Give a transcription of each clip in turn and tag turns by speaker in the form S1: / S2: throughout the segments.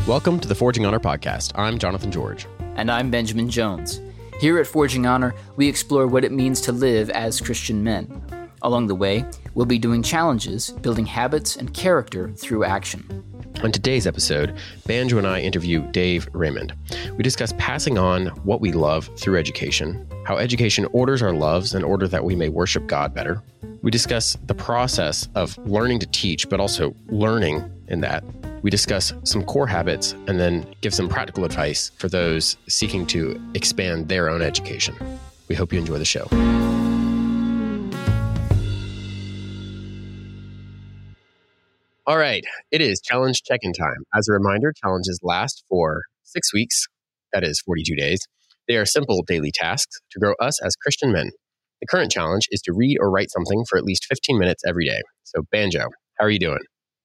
S1: Welcome to the Forging Honor podcast. I'm Jonathan George.
S2: And I'm Benjamin Jones. Here at Forging Honor, we explore what it means to live as Christian men. Along the way, we'll be doing challenges, building habits and character through action.
S1: On today's episode, Banjo and I interview Dave Raymond. We discuss passing on what we love through education, how education orders our loves in order that we may worship God better. We discuss the process of learning to teach, but also learning in that. We discuss some core habits and then give some practical advice for those seeking to expand their own education. We hope you enjoy the show. All right, it is challenge check-in time. As a reminder, challenges last for 6 weeks, that is 42 days. They are simple daily tasks to grow us as Christian men. The current challenge is to read or write something for at least 15 minutes every day. So, Banjo, how are you doing?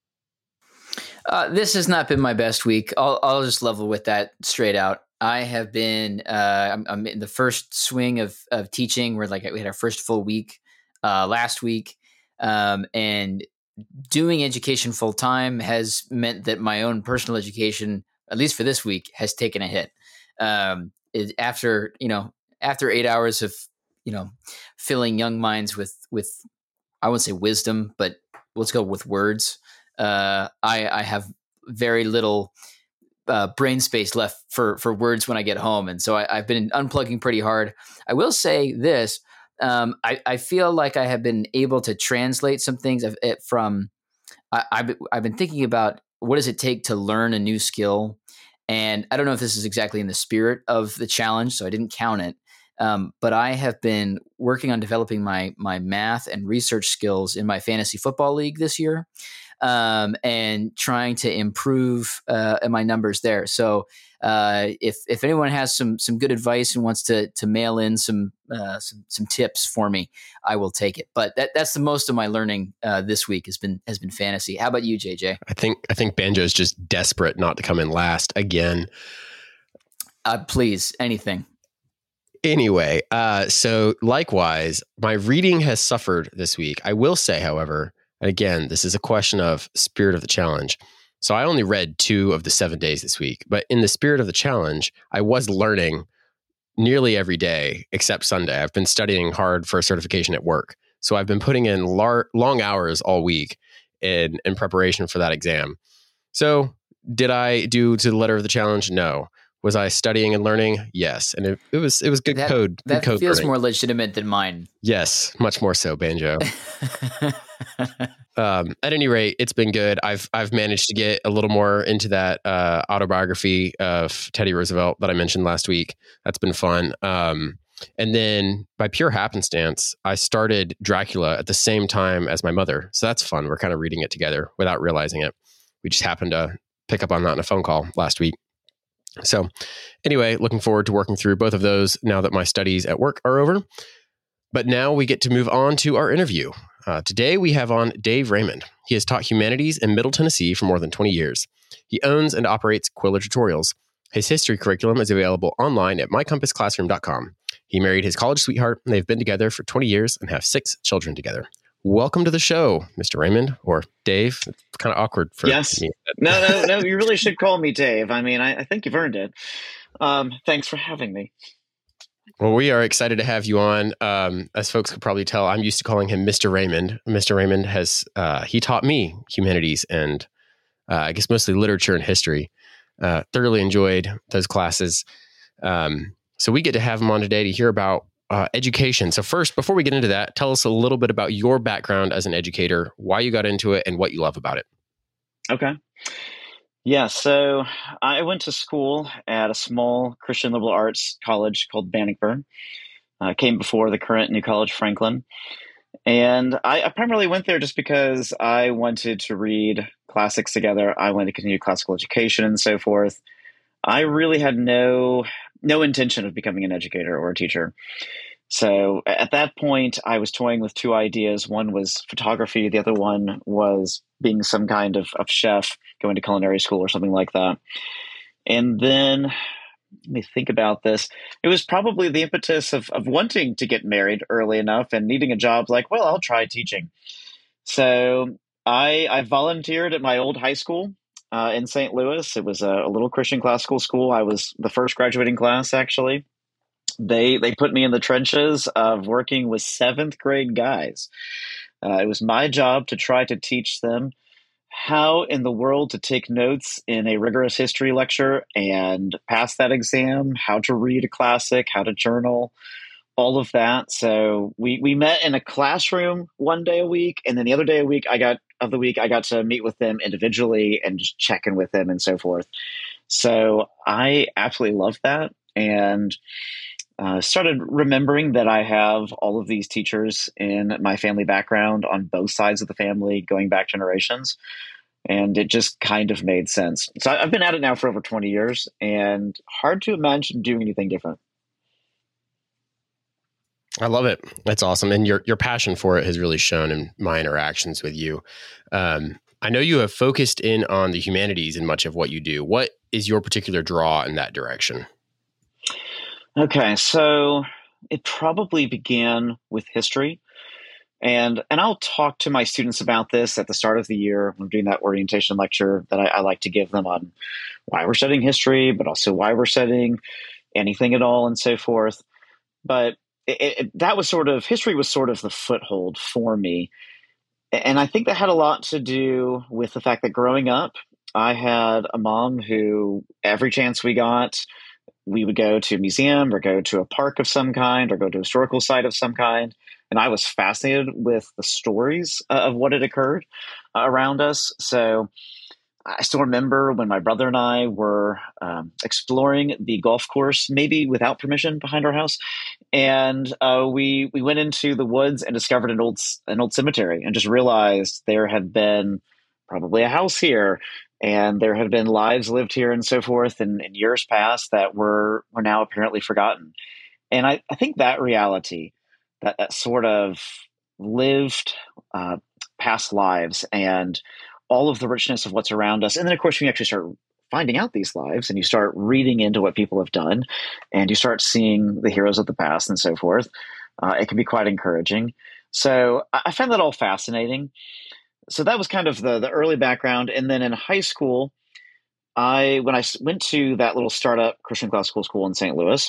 S2: This has not been my best week. I'll just level with that straight out. I have been, I'm in the first swing of teaching. We had our first full week last week. And doing education full time has meant that my own personal education, at least for this week, has taken a hit. After 8 hours of, filling young minds with I wouldn't say wisdom, but let's go with words. I have very little brain space left for words when I get home. And so I've been unplugging pretty hard. I will say this. I feel like I have been able to translate some things from I've been thinking about what does it take to learn a new skill. And I don't know if this is exactly in the spirit of the challenge, so I didn't count it. But I have been working on developing my math and research skills in my fantasy football league this year, and trying to improve my numbers there. So if anyone has some good advice and wants to mail in some tips for me, I will take it. But that's the most of my learning this week has been fantasy. How about you, JJ?
S1: I think Banjo is just desperate not to come in last again.
S2: Please, anything.
S1: Anyway, so likewise, my reading has suffered this week. I will say, however, and again, this is a question of spirit of the challenge. So I only read 2 of the 7 days this week, but in the spirit of the challenge, I was learning nearly every day except Sunday. I've been studying hard for a certification at work. So I've been putting in long hours all week in preparation for that exam. So did I do to the letter of the challenge? No. Was I studying and learning? Yes. And it was good code. Good
S2: that
S1: code
S2: feels
S1: learning.
S2: more legitimate than mine.
S1: Yes, much more so, Banjo. At any rate, it's been good. I've managed to get a little more into that autobiography of Teddy Roosevelt that I mentioned last week. That's been fun. And then by pure happenstance, I started Dracula at the same time as my mother. So that's fun. We're kind of reading it together without realizing it. We just happened to pick up on that in a phone call last week. So anyway, looking forward to working through both of those now that my studies at work are over. But now we get to move on to our interview. Today we have on Dave Raymond. He has taught humanities in Middle Tennessee for more than 20 years. He owns and operates Quiller Tutorials. His history curriculum is available online at mycompassclassroom.com. He married his college sweetheart, and they've been together for 20 years and have 6 children together. Welcome to the show, Mr. Raymond, or Dave. It's kind of awkward for me.
S3: No, you really should call me Dave. I mean, I think you've earned it. Thanks for having me.
S1: Well, we are excited to have you on. As folks could probably tell, I'm used to calling him Mr. Raymond. Mr. Raymond he taught me humanities and I guess mostly literature and history. Thoroughly enjoyed those classes. So we get to have him on today to hear about education. So first, before we get into that, tell us a little bit about your background as an educator, why you got into it, and what you love about it.
S3: Okay. Yeah, so I went to school at a small Christian liberal arts college called Bannockburn. Came before the current New College Franklin. And I primarily went there just because I wanted to read classics together. I wanted to continue classical education and so forth. I really had no intention of becoming an educator or a teacher. So at that point, I was toying with 2 ideas. One was photography. The other one was being some kind of chef, going to culinary school or something like that. And then, let me think about this. It was probably the impetus of wanting to get married early enough and needing a job like, well, I'll try teaching. So I volunteered at my old high school in St. Louis. It was a little Christian classical school. I was the first graduating class, actually. They put me in the trenches of working with seventh grade guys. It was my job to try to teach them how in the world to take notes in a rigorous history lecture and pass that exam, how to read a classic, how to journal, all of that. So we met in a classroom one day a week, and then the other day a week I got to meet with them individually and just check in with them and so forth. So I absolutely loved that, and started remembering that I have all of these teachers in my family background on both sides of the family, going back generations. And it just kind of made sense. So I've been at it now for over 20 years, and hard to imagine doing anything different.
S1: I love it. That's awesome. And your passion for it has really shown in my interactions with you. I know you have focused in on the humanities in much of what you do. What is your particular draw in that direction?
S3: Okay, so it probably began with history. And I'll talk to my students about this at the start of the year. I'm doing that orientation lecture that I like to give them on why we're studying history, but also why we're studying anything at all and so forth. But that was history was sort of the foothold for me. And I think that had a lot to do with the fact that growing up, I had a mom who every chance we got, we would go to a museum or go to a park of some kind or go to a historical site of some kind. And I was fascinated with the stories of what had occurred around us. So I still remember when my brother and I were exploring the golf course, maybe without permission, behind our house, and we went into the woods and discovered an old cemetery, and just realized there had been probably a house here, and there had been lives lived here and so forth in years past that were now apparently forgotten. And I think that reality, that sort of lived past lives and all of the richness of what's around us. And then, of course, when you actually start finding out these lives and you start reading into what people have done and you start seeing the heroes of the past and so forth, it can be quite encouraging. So I find that all fascinating. So that was kind of the early background. And then in high school, when I went to that little startup Christian classical school in St. Louis,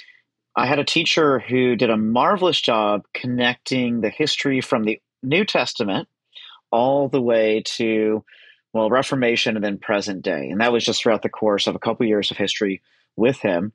S3: I had a teacher who did a marvelous job connecting the history from the New Testament all the way to, Reformation and then present day. And that was just throughout the course of a couple years of history with him.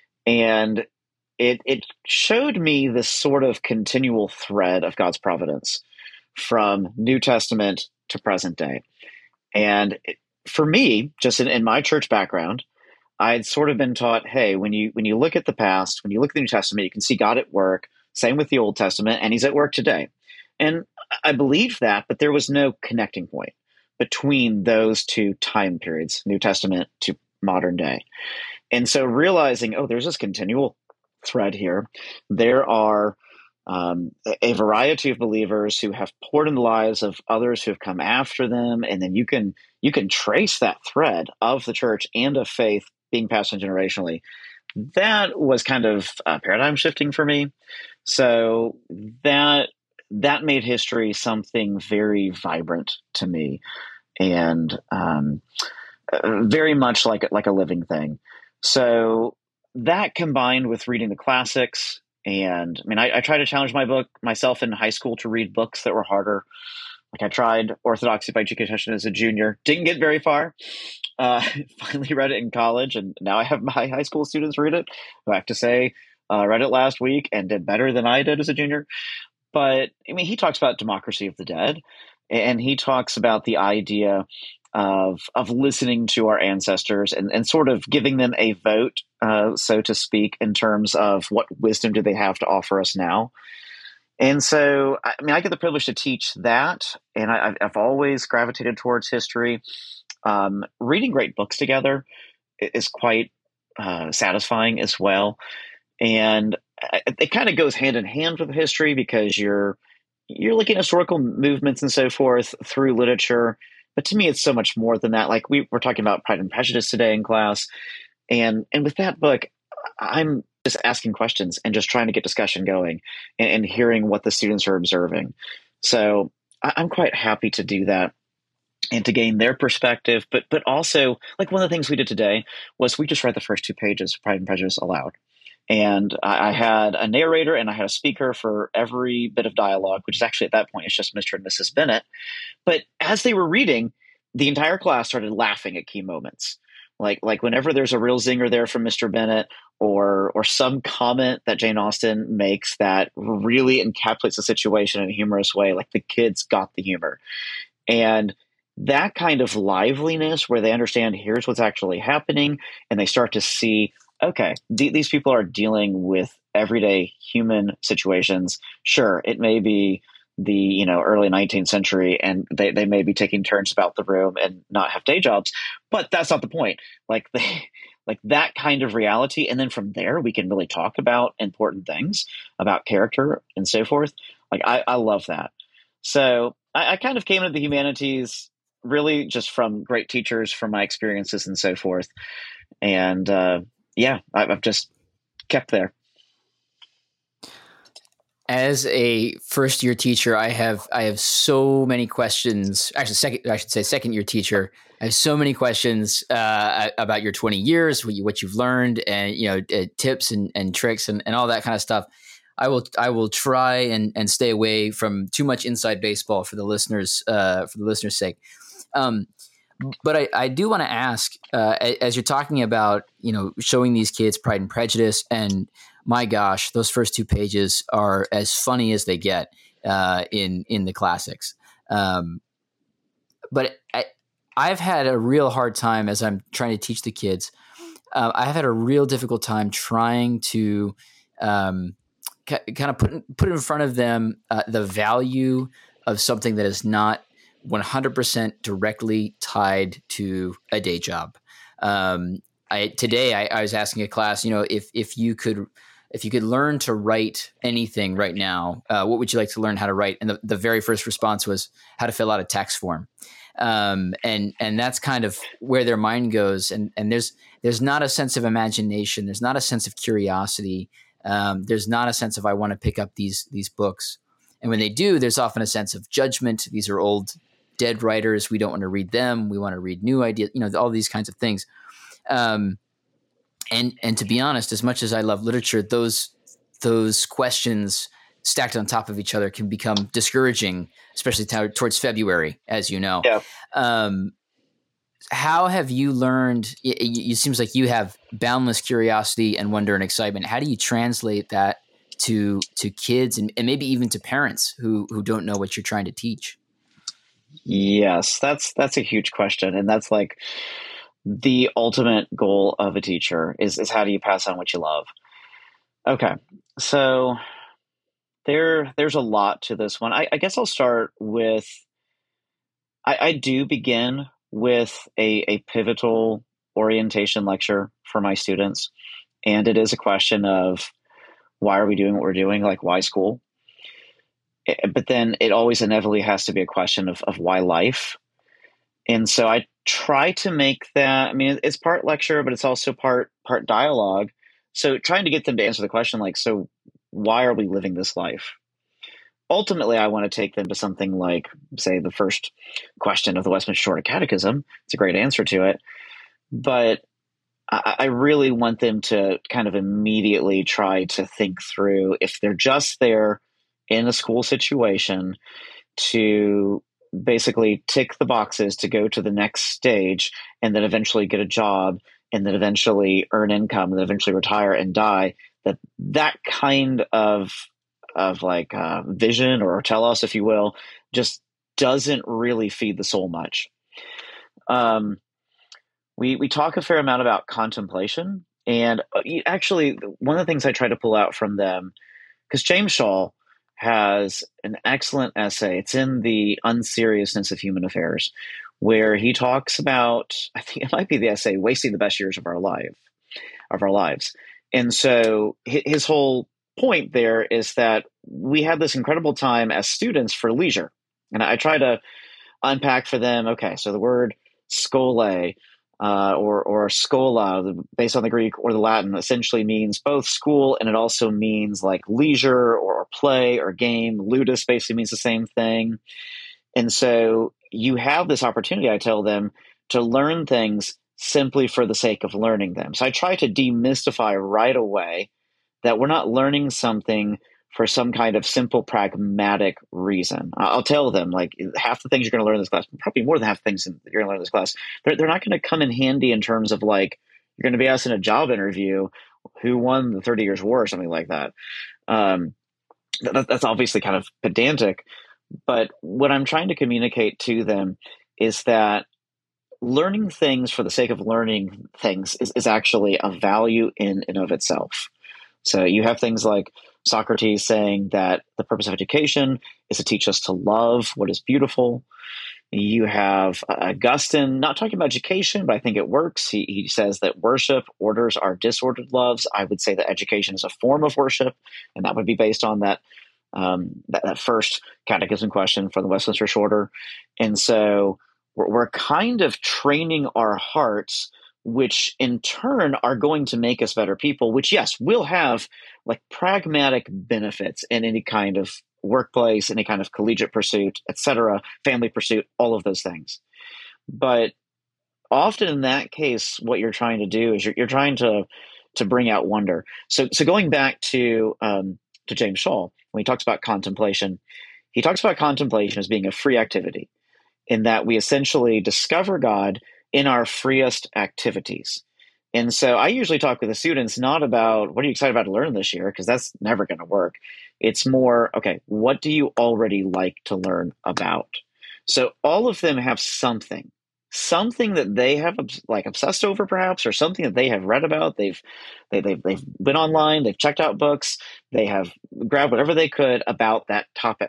S3: And it showed me this sort of continual thread of God's providence from New Testament to present day. And for me, just in my church background, I'd sort of been taught, hey, when you look at the past, when you look at the New Testament, you can see God at work. Same with the Old Testament, and he's at work today. And I believed that, but there was no connecting point between those two time periods, New Testament to modern day. And so realizing, there's this continual thread here. There are a variety of believers who have poured in the lives of others who have come after them, and then you can trace that thread of the church and of faith being passed on generationally. That was kind of paradigm shifting for me. So that made history something very vibrant to me, and very much like a living thing. So that combined with reading the classics, and I tried to challenge myself in high school to read books that were harder. Like I tried Orthodoxy by G.K. Chesterton as a junior, didn't get very far. Finally read it in college, and now I have my high school students read it, who I have to say read it last week and did better than I did as a junior. But he talks about democracy of the dead, and he talks about the idea of listening to our ancestors and sort of giving them a vote, so to speak, in terms of what wisdom do they have to offer us now. And so, I get the privilege to teach that, and I've always gravitated towards history. Reading great books together is quite satisfying as well. And it kind of goes hand in hand with history, because you're looking at historical movements and so forth through literature. But to me, it's so much more than that. Like we're talking about Pride and Prejudice today in class. And with that book, I'm just asking questions and just trying to get discussion going and hearing what the students are observing. So I'm quite happy to do that. and to gain their perspective. But also, like, one of the things we did today was we just read the first 2 pages of Pride and Prejudice aloud. And I had a narrator and I had a speaker for every bit of dialogue, which is actually at that point, it's just Mr. and Mrs. Bennet. But as they were reading, the entire class started laughing at key moments. Like whenever there's a real zinger there from Mr. Bennet, or some comment that Jane Austen makes that really encapsulates the situation in a humorous way, like the kids got the humor. And that kind of liveliness where they understand here's what's actually happening, and they start to see, okay, these people are dealing with everyday human situations. Sure, it may be the early 19th century, and they may be taking turns about the room and not have day jobs, but that's not the point. Like that kind of reality, and then from there we can really talk about important things about character and so forth. Like I love that. So I kind of came into the humanities really just from great teachers, from my experiences and so forth. And I've just kept there.
S2: As a first year teacher, I have so many questions. Actually, second year teacher, I have so many questions about your 20 years, what you've learned, and tips and tricks and all that kind of stuff. I will try and stay away from too much inside baseball for the listeners' sake. But I do want to ask, as you're talking about, showing these kids Pride and Prejudice, and my gosh, those first 2 pages are as funny as they get in the classics. But I've had a real hard time as I'm trying to teach the kids. I've had a real difficult time trying to kind of put in front of them the value of something that is not 100% directly tied to a day job. Today I was asking a class, if you could learn to write anything right now, what would you like to learn how to write? And the very first response was how to fill out a tax form. And that's kind of where their mind goes. And there's not a sense of imagination. There's not a sense of curiosity. There's not a sense of, I want to pick up these books. And when they do, there's often a sense of judgment. These are old, dead writers. We don't want to read them. We want to read new ideas, all these kinds of things. And to be honest, as much as I love literature, those questions stacked on top of each other can become discouraging, especially towards February, as you know.
S3: Yeah.
S2: How have you learned? It seems like you have boundless curiosity and wonder and excitement. How do you translate that to kids and maybe even to parents who don't know what you're trying to teach?
S3: Yes, that's a huge question, and that's like the ultimate goal of a teacher is how do you pass on what you love? Okay, so there's a lot to this one. I guess I'll start with I do begin with a pivotal orientation lecture for my students, and it is a question of why are we doing what we're doing? Like, why school? But then it always inevitably has to be a question of why life. And so I try to make that, I mean, it's part lecture, but it's also part dialogue. So trying to get them to answer the question, like, so why are we living this life? Ultimately, I want to take them to something like, say, the first question of the Westminster Shorter Catechism. It's a great answer to it. But I really want them to kind of immediately try to think through, if they're just there in a school situation, to basically tick the boxes to go to the next stage and then eventually get a job and then eventually earn income and then eventually retire and die, that kind of like vision or telos, if you will, just doesn't really feed the soul much. We talk a fair amount about contemplation, and actually one of the things I try to pull out from them, because James Shaw has an excellent essay. It's in The Unseriousness of Human Affairs, where he talks about, I think it might be the essay, wasting the best years of our lives. And so his whole point there is that we have this incredible time as students for leisure. And I try to unpack for them, okay, so the word schole or schola, based on the Greek or the Latin, essentially means both school, and it also means like leisure or play or game. Ludus basically means the same thing. And so you have this opportunity, I tell them, to learn things simply for the sake of learning them. So I try to demystify right away that we're not learning something for some kind of simple pragmatic reason. I'll tell them, like, half the things you're going to learn in this class, probably more than half the things that you're going to learn in this class, they're not going to come in handy in terms of, like, you're going to be asked in a job interview who won the 30 Years' War or something like that. That's obviously kind of pedantic, but what I'm trying to communicate to them is that learning things for the sake of learning things is actually a value in and of itself. So you have things like Socrates saying that the purpose of education is to teach us to love what is beautiful. You have Augustine not talking about education, but I think it works. He says that worship orders our disordered loves. I would say that education is a form of worship, and that would be based on that that first catechism question from the Westminster Shorter. And so we're kind of training our hearts, which in turn are going to make us better people, which, yes, will have like pragmatic benefits in any kind of workplace, any kind of collegiate pursuit, etc., family pursuit, all of those things. But often in that case, what you're trying to do is you're trying to bring out wonder. So going back to James Shaw, when he talks about contemplation, he talks about contemplation as being a free activity, in that we essentially discover God in our freest activities. And so I usually talk with the students not about what are you excited about to learn this year, because that's never going to work. It's more, okay, what do you already like to learn about? So all of them have something that they have like obsessed over, perhaps, or something that they have read about. They've been online, they've checked out books, they have grabbed whatever they could about that topic.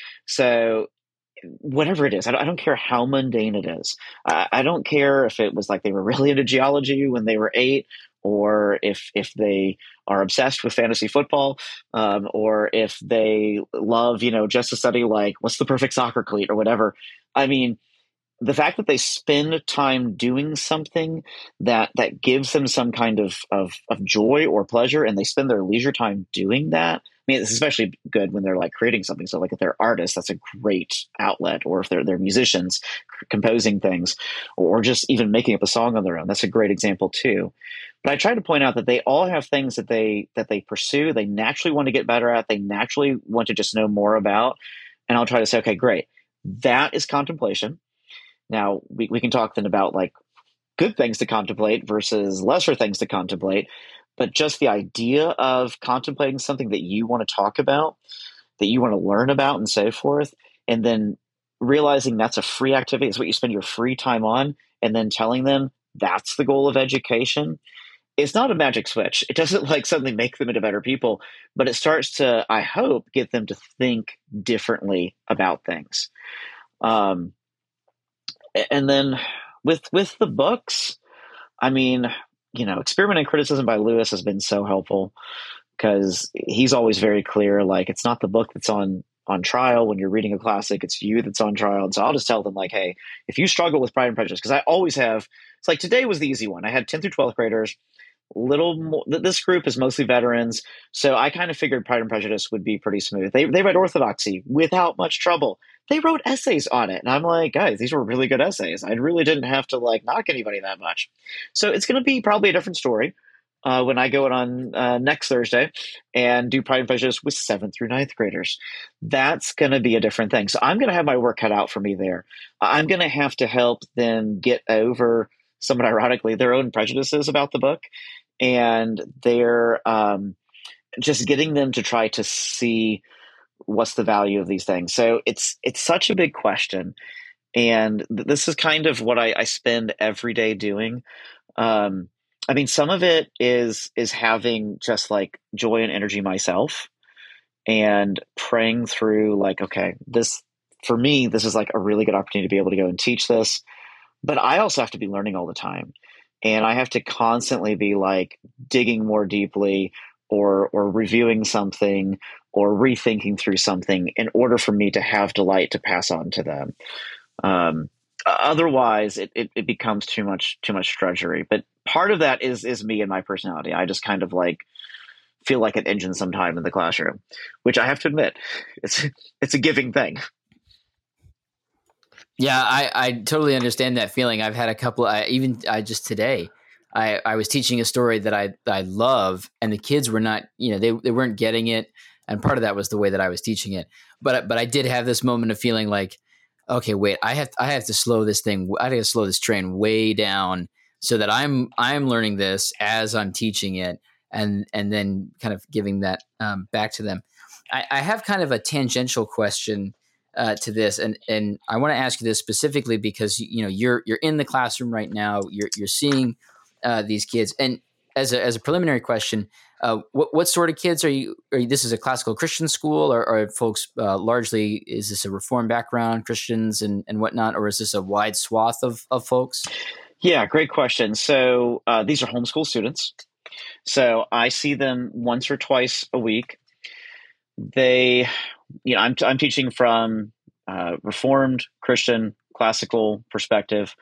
S3: So whatever it is, I don't care how mundane it is. I don't care if it was like they were really into geology when they were 8, or if they are obsessed with fantasy football, or if they love, just to study like what's the perfect soccer cleat or whatever. I mean, the fact that they spend time doing something that gives them some kind of joy or pleasure, and they spend their leisure time doing that. I mean, it's especially good when they're like creating something. So like if they're artists, that's a great outlet, or if they're musicians composing things, or just even making up a song on their own. That's a great example too. But I try to point out that they all have things that they pursue, they naturally want to get better at, they naturally want to just know more about. And I'll try to say, okay, great. That is contemplation. Now we can talk then about like good things to contemplate versus lesser things to contemplate, but just the idea of contemplating something that you want to talk about, that you want to learn about and so forth, and then realizing that's a free activity, it's what you spend your free time on, and then telling them that's the goal of education. It's not a magic switch. It doesn't like suddenly make them into better people, but it starts to, I hope, get them to think differently about things. And then with the books, I mean, Experiment in Criticism by Lewis has been so helpful, because he's always very clear, like, it's not the book that's on trial when you're reading a classic, it's you that's on trial. And so I'll just tell them, like, hey, if you struggle with Pride and Prejudice, because I always have, it's like today was the easy one. I had 10th through 12th graders, little more, this group is mostly veterans, so I kind of figured Pride and Prejudice would be pretty smooth. They read Orthodoxy without much trouble. They wrote essays on it, and I'm like, guys, these were really good essays. I really didn't have to like knock anybody that much. So it's going to be probably a different story when I go on next Thursday and do Pride and Prejudice with 7th through 9th graders. That's going to be a different thing. So I'm going to have my work cut out for me there. I'm going to have to help them get over, somewhat ironically, their own prejudices about the book, and they're just getting them to try to see what's the value of these things. So it's such a big question, and this is kind of what I spend every day doing. I mean, some of it is having just like joy and energy myself, and praying through like, okay, this, for me, this is like a really good opportunity to be able to go and teach this. But I also have to be learning all the time, and I have to constantly be like digging more deeply, or reviewing something, or rethinking through something in order for me to have delight to pass on to them. Otherwise, it becomes too much drudgery. But part of that is me and my personality. I just kind of like feel like an engine sometime in the classroom, which I have to admit, it's a giving thing.
S2: Yeah, I totally understand that feeling. I've had a couple. I just today, I was teaching a story that I love, and the kids were not. They weren't getting it, and part of that was the way that I was teaching it. But I did have this moment of feeling like, okay, wait, I have to slow this thing. I have to slow this train way down so that I'm learning this as I'm teaching it, and then kind of giving that back to them. I have kind of a tangential question to this, and I want to ask you this specifically because you're in the classroom right now. You're seeing these kids, and as a preliminary question, what sort of kids are you? This is a classical Christian school, or are folks largely? Is this a Reformed background, Christians and whatnot, or is this a wide swath of folks?
S3: Yeah, great question. So these are homeschool students. So I see them once or twice a week. They, I'm teaching from Reformed Christian classical perspective,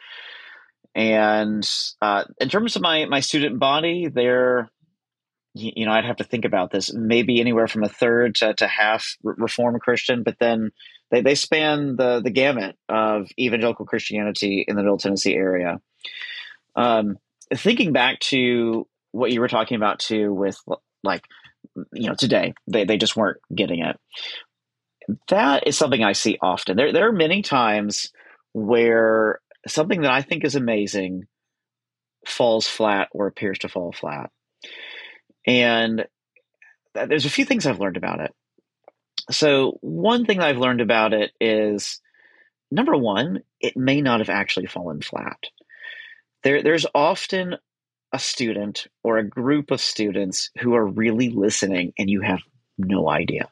S3: and in terms of my student body, they're, I'd have to think about this. Maybe anywhere from a third to half Reformed Christian, but then they span the gamut of evangelical Christianity in the Middle Tennessee area. Thinking back to what you were talking about too, with like, today they just weren't getting it. That is something I see often. There are many times where something that I think is amazing falls flat or appears to fall flat. And there's a few things I've learned about it. So one thing that I've learned about it is, number one, it may not have actually fallen flat. There's often a student or a group of students who are really listening and you have no idea.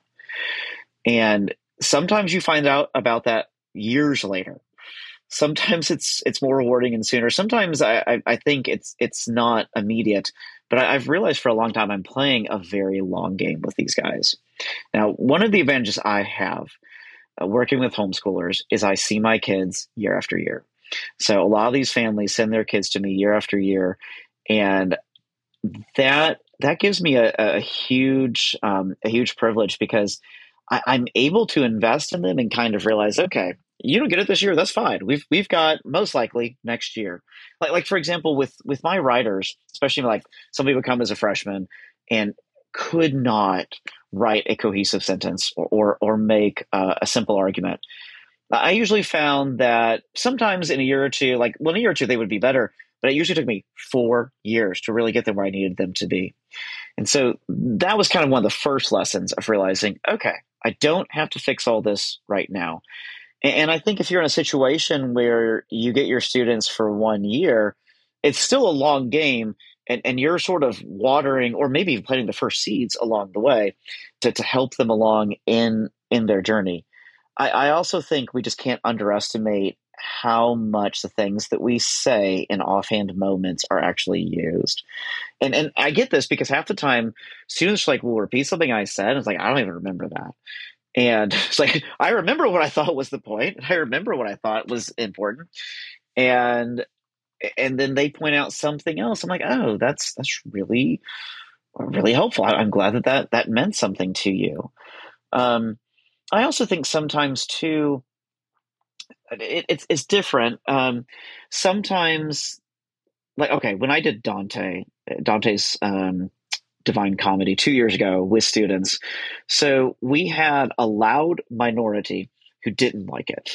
S3: And sometimes you find out about that years later. Sometimes it's more rewarding and sooner. Sometimes I think it's not immediate, but I've realized for a long time I'm playing a very long game with these guys. Now, one of the advantages I have working with homeschoolers is I see my kids year after year. So a lot of these families send their kids to me year after year, and that gives me a huge privilege because I'm able to invest in them and kind of realize, okay, you don't get it this year, that's fine. We've got most likely next year. Like for example, with my writers, especially like somebody would come as a freshman and could not write a cohesive sentence or make a simple argument. I usually found that sometimes in a year or two, like in a year or two, they would be better, but it usually took me 4 years to really get them where I needed them to be. And so that was kind of one of the first lessons of realizing, okay, I don't have to fix all this right now. And I think if you're in a situation where you get your students for 1 year, it's still a long game, and you're sort of watering or maybe planting the first seeds along the way to help them along in their journey. I also think we just can't underestimate how much the things that we say in offhand moments are actually used. And I get this because half the time students will repeat something I said. And it's like, I don't even remember that. And it's like, I remember what I thought was the point. I remember what I thought was important. And then they point out something else. I'm like, oh, that's really, really helpful. I'm glad that meant something to you. I also think sometimes too, it's different. Sometimes, like, okay, when I did Dante's Divine Comedy 2 years ago with students, so we had a loud minority who didn't like it,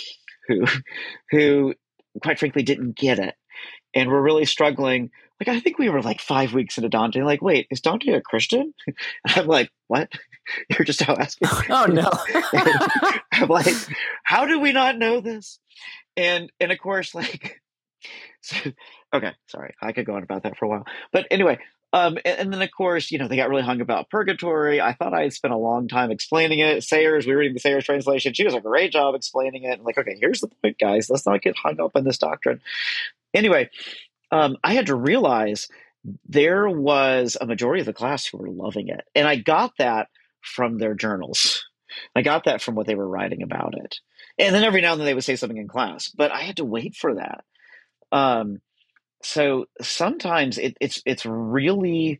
S3: who quite frankly didn't get it, and were really struggling. Like, I think we were like 5 weeks into Dante. Like, wait, is Dante a Christian? And I'm like, what? You're just out asking.
S2: Oh no!
S3: I'm like, how do we not know this? And of course, so, okay, sorry, I could go on about that for a while. But anyway, and then of course, they got really hung about purgatory. I thought I had spent a long time explaining it. Sayers, we were reading the Sayers translation. She does a great job explaining it. I'm like, okay, here's the point, guys. Let's not get hung up on this doctrine. Anyway, I had to realize there was a majority of the class who were loving it. And I got that from their journals. I got that from what they were writing about it. And then every now and then they would say something in class, but I had to wait for that. So sometimes it's really,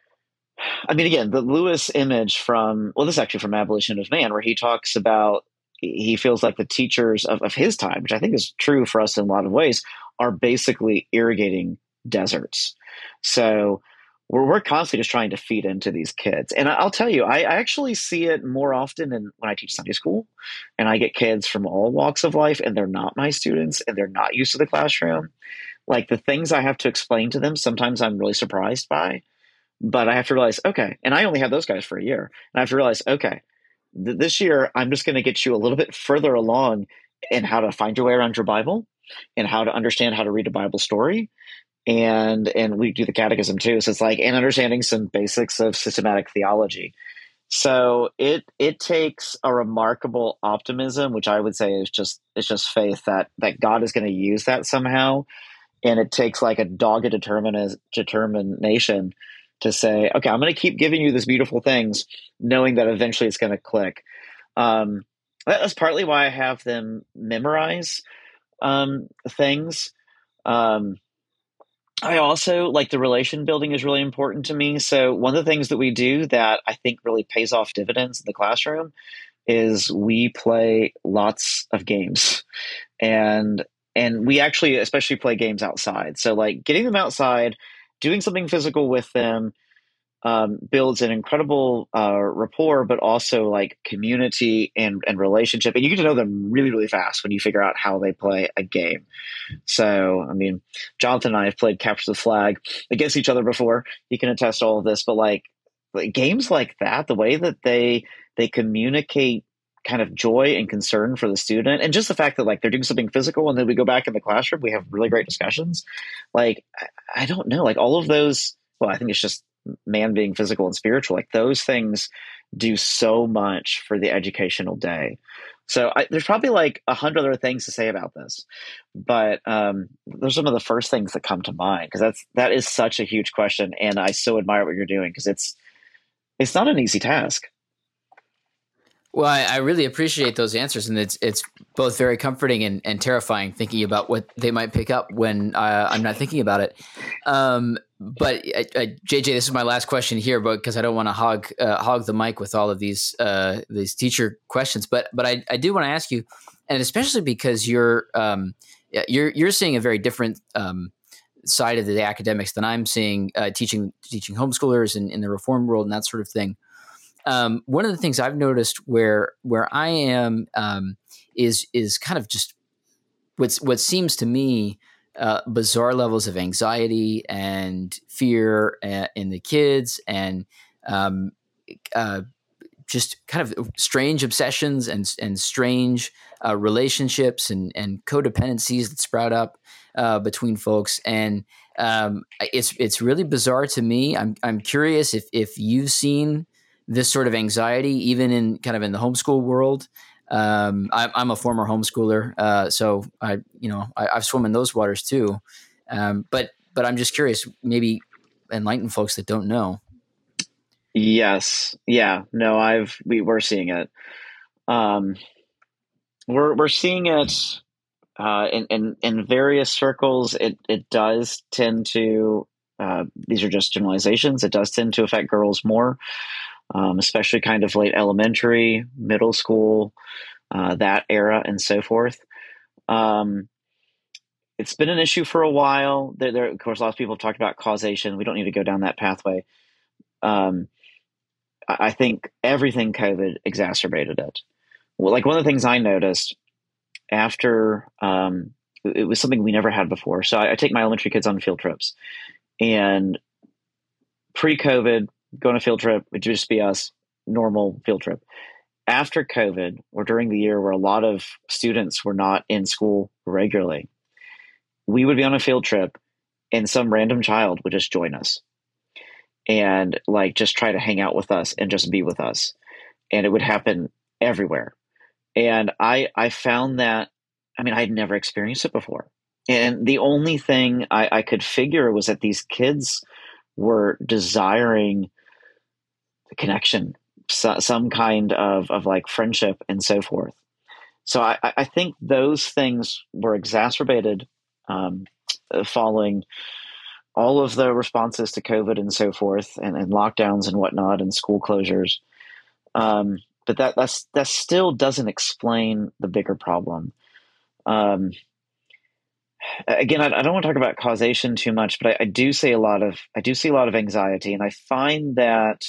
S3: I mean, again, the Lewis image this is actually from Abolition of Man, where he talks about he feels like the teachers of his time, which I think is true for us in a lot of ways, are basically irrigating deserts. So we're constantly just trying to feed into these kids. And I'll tell you, I actually see it more often when I teach Sunday school, and I get kids from all walks of life, and they're not my students, and they're not used to the classroom. Like the things I have to explain to them, sometimes I'm really surprised by, but I have to realize, okay, and I only have those guys for a year, and I have to realize, okay, this year I'm just going to get you a little bit further along in how to find your way around your Bible and how to understand how to read a Bible story. And we do the catechism too. So it's like, and understanding some basics of systematic theology. So it takes a remarkable optimism, which I would say is just faith that God is going to use that somehow. And it takes like a dogged determination to say, okay, I'm going to keep giving you these beautiful things, knowing that eventually it's going to click. That's partly why I have them memorize things. I also like the relation building is really important to me. So one of the things that we do that I think really pays off dividends in the classroom is we play lots of games, and we actually especially play games outside. So like getting them outside, doing something physical with them, builds an incredible rapport, but also like community and relationship. And you get to know them really, really fast when you figure out how they play a game. So, I mean, Jonathan and I have played Capture the Flag against each other before. He can attest to all of this, but like games like that, the way that they communicate kind of joy and concern for the student, and just the fact that like they're doing something physical and then we go back in the classroom, we have really great discussions. Like, I don't know, like all of those, well, I think it's just man being physical and spiritual, like those things do so much for the educational day. So there's probably like 100 other things to say about this, but those are some of the first things that come to mind, because that is such a huge question, and I so admire what you're doing, because it's not an easy task.
S2: Well, I really appreciate those answers, and it's both very comforting and terrifying thinking about what they might pick up when I'm not thinking about it. But JJ, this is my last question here, but because I don't want to hog the mic with all of these teacher questions, but I do want to ask you, and especially because you're seeing a very different side of the academics than I'm seeing, teaching homeschoolers in the reform world and that sort of thing. One of the things I've noticed where I am is kind of just what seems to me bizarre levels of anxiety and fear in the kids, and just kind of strange obsessions and strange relationships and codependencies that sprout up between folks, and it's really bizarre to me. I'm curious if you've seen this sort of anxiety, even in the homeschool world. I'm a former homeschooler, so I've swum in those waters too. But I'm just curious, maybe enlighten folks that don't know.
S3: Yes. Yeah. No, we're seeing it. We're seeing it in various circles. It does tend to, these are just generalizations. It does tend to affect girls more. Especially kind of late elementary, middle school, that era, and so forth. It's been an issue for a while. There, of course, lots of people have talked about causation. We don't need to go down that pathway. I think everything COVID exacerbated it. Well, like one of the things I noticed after, it was something we never had before. So I take my elementary kids on field trips, and pre-COVID, going on a field trip would just be us, normal field trip. After COVID, or during the year where a lot of students were not in school regularly, we would be on a field trip and some random child would just join us and like just try to hang out with us and just be with us. And it would happen everywhere. And I found that, I mean, I'd never experienced it before. And the only thing I could figure was that these kids were desiring connection, some kind of like friendship and so forth. So I think those things were exacerbated following all of the responses to COVID and so forth, and lockdowns and whatnot, and school closures. But but that still doesn't explain the bigger problem. Um, Again, I don't want to talk about causation too much, but I do see a lot of anxiety, and I find that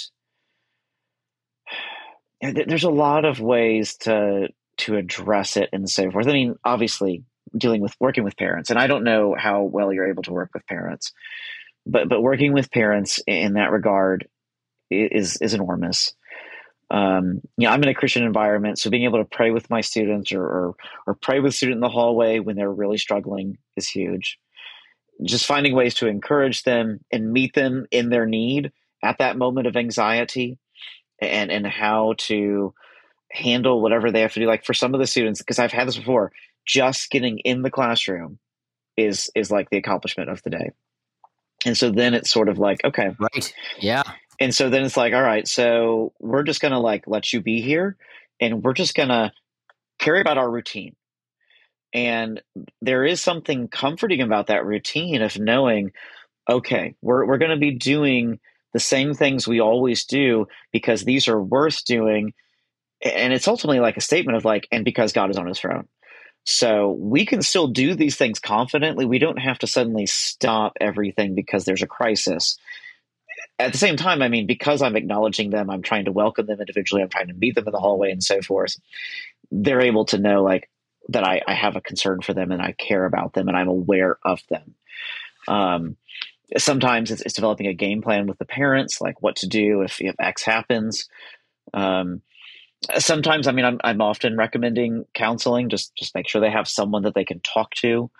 S3: there's a lot of ways to address it and so forth. I mean, obviously, working with parents, and I don't know how well you're able to work with parents, but working with parents in that regard is enormous. I'm in a Christian environment, so being able to pray with my students or pray with a student in the hallway when they're really struggling is huge. Just finding ways to encourage them and meet them in their need at that moment of anxiety, and how to handle whatever they have to do. Like for some of the students, because I've had this before, just getting in the classroom is like the accomplishment of the day. And so then it's sort of like, okay.
S2: Right. Yeah.
S3: And so then it's like, all right, so we're just going to like let you be here, and we're just going to carry about our routine. And there is something comforting about that routine of knowing, okay, we're going to be doing the same things we always do because these are worth doing. And it's ultimately like a statement of like, and because God is on his throne. So we can still do these things confidently. We don't have to suddenly stop everything because there's a crisis. At the same time, I mean, because I'm acknowledging them, I'm trying to welcome them individually, I'm trying to meet them in the hallway and so forth. They're able to know like that I have a concern for them and I care about them and I'm aware of them. Sometimes it's developing a game plan with the parents, like what to do if X happens. Sometimes, I mean, I'm often recommending counseling, just make sure they have someone that they can talk to.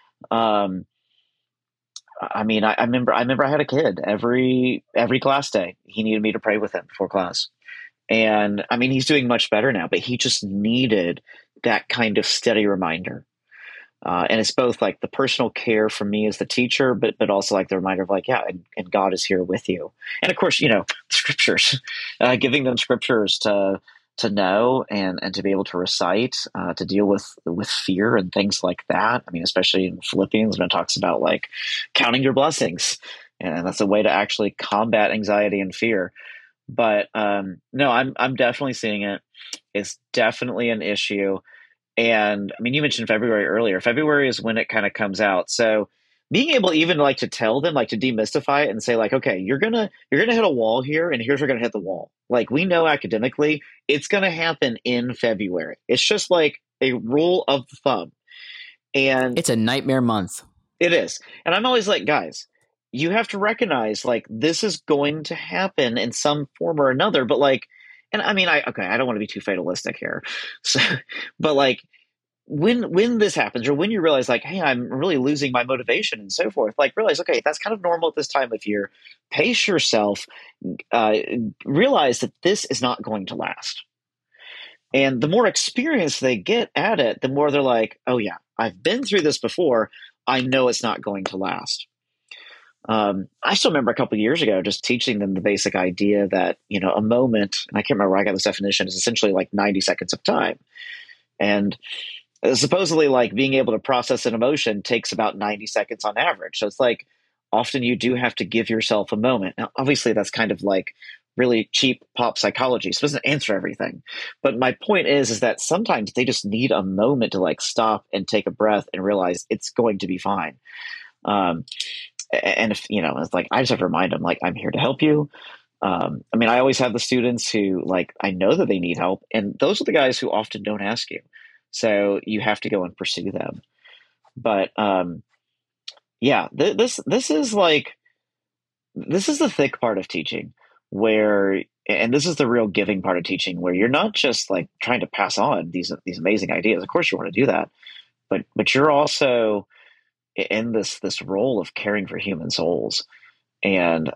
S3: I mean, I remember I had a kid every class day. He needed me to pray with him before class. And I mean, he's doing much better now, but he just needed that kind of steady reminder. And it's both like the personal care from me as the teacher, but also like the reminder of like, yeah, and God is here with you. And of course, scriptures, giving them scriptures to know and to be able to recite, to deal with fear and things like that. I mean, especially in Philippians when it talks about like counting your blessings, and that's a way to actually combat anxiety and fear. But no, I'm definitely seeing it. It's definitely an issue. And I mean, you mentioned February earlier. February is when it kind of comes out. So being able even like to tell them, like to demystify it and say like, okay, you're gonna hit a wall here, and here's where you're gonna hit the wall. Like we know academically, it's gonna happen in February. It's just like a rule of thumb, and
S2: it's a nightmare month.
S3: It is, and I'm always like, guys, you have to recognize like this is going to happen in some form or another. But like, and I mean, I don't want to be too fatalistic here, so, but like. When this happens, or when you realize like, hey, I'm really losing my motivation and so forth, like realize, okay, that's kind of normal at this time of year. Pace yourself, realize that this is not going to last. And the more experience they get at it, the more they're like, oh yeah, I've been through this before. I know it's not going to last. I still remember a couple of years ago just teaching them the basic idea that, a moment, and I can't remember where I got this definition, is essentially like 90 seconds of time. And supposedly like being able to process an emotion takes about 90 seconds on average. So it's like often you do have to give yourself a moment. Now, obviously that's kind of like really cheap pop psychology. So it doesn't answer everything. But my point is that sometimes they just need a moment to like stop and take a breath and realize it's going to be fine. And if, it's like, I just have to remind them, like, I'm here to help you. I mean, I always have the students who like, I know that they need help. And those are the guys who often don't ask you. So you have to go and pursue them. But yeah, this is the thick part of teaching and this is the real giving part of teaching, where you're not just like trying to pass on these amazing ideas. Of course you want to do that, but you're also in this role of caring for human souls. And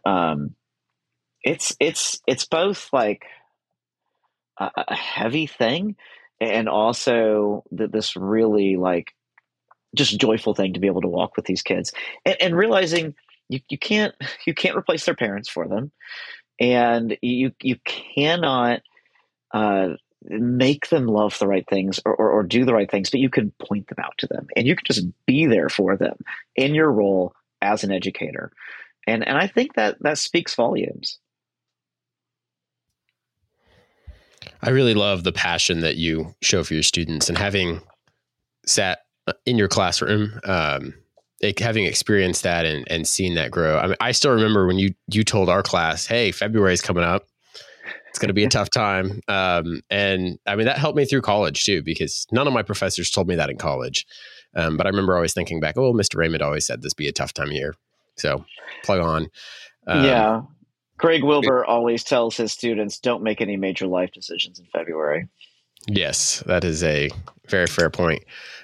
S3: it's both like a heavy thing, and also this really like just joyful thing to be able to walk with these kids, and realizing you can't replace their parents for them, and you cannot make them love the right things or do the right things, but you can point them out to them, and you can just be there for them in your role as an educator, and I think that speaks volumes.
S1: I really love the passion that you show for your students, and having sat in your classroom, having experienced that and seen that grow. I mean, I still remember when you told our class, "Hey, February is coming up. It's going to be a tough time." And I mean, that helped me through college too, because none of my professors told me that in college. But I remember always thinking back, "Oh, Mr. Raymond always said this be a tough time of year." So plug on.
S3: Yeah. Greg Wilbur always tells his students, don't make any major life decisions in February.
S1: Yes, that is a very fair point.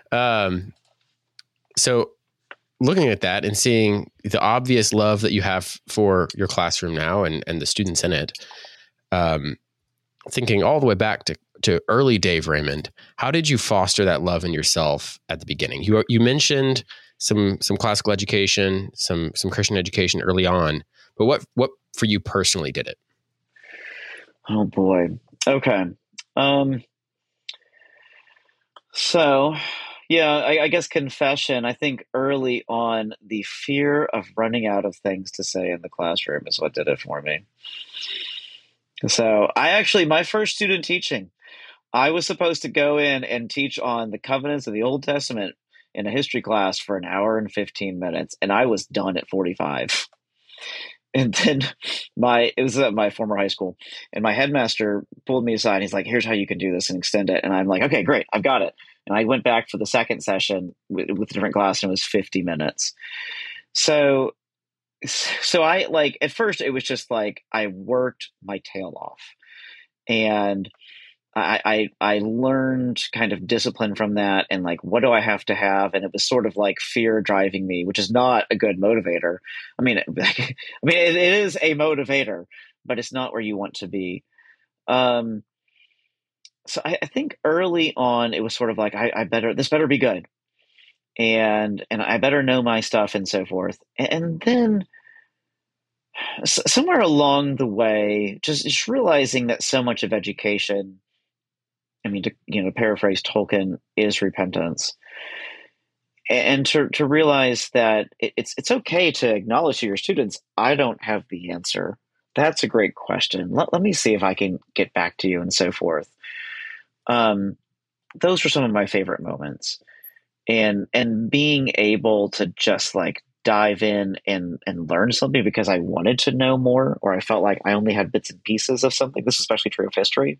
S1: So looking at that and seeing the obvious love that you have for your classroom now and the students in it, thinking all the way back to early Dave Raymond, how did you foster that love in yourself at the beginning? You mentioned some classical education, some Christian education early on, but what for you personally did it?
S3: Oh boy. Okay. So yeah, I guess confession. I think early on, the fear of running out of things to say in the classroom is what did it for me. So my first student teaching, I was supposed to go in and teach on the covenants of the Old Testament in a history class for an hour and 15 minutes, and I was done at 45. And then it was at my former high school, and my headmaster pulled me aside. He's like, "Here's how you can do this and extend it." And I'm like, "Okay, great, I've got it." And I went back for the second session with a different class, and it was 50 minutes. So I like at first it was just like I worked my tail off, and I learned kind of discipline from that, and like, what do I have to have? And it was sort of like fear driving me, which is not a good motivator. I mean, it is a motivator, but it's not where you want to be. So I think early on it was sort of like, this better be good. And I better know my stuff and so forth. And then somewhere along the way, just realizing that so much of education, I mean, to paraphrase Tolkien, is repentance, and to realize that it's okay to acknowledge to your students, I don't have the answer. That's a great question. Let me see if I can get back to you, and so forth. Those were some of my favorite moments, and being able to just like dive in and learn something because I wanted to know more, or I felt like I only had bits and pieces of something. This is especially true of history.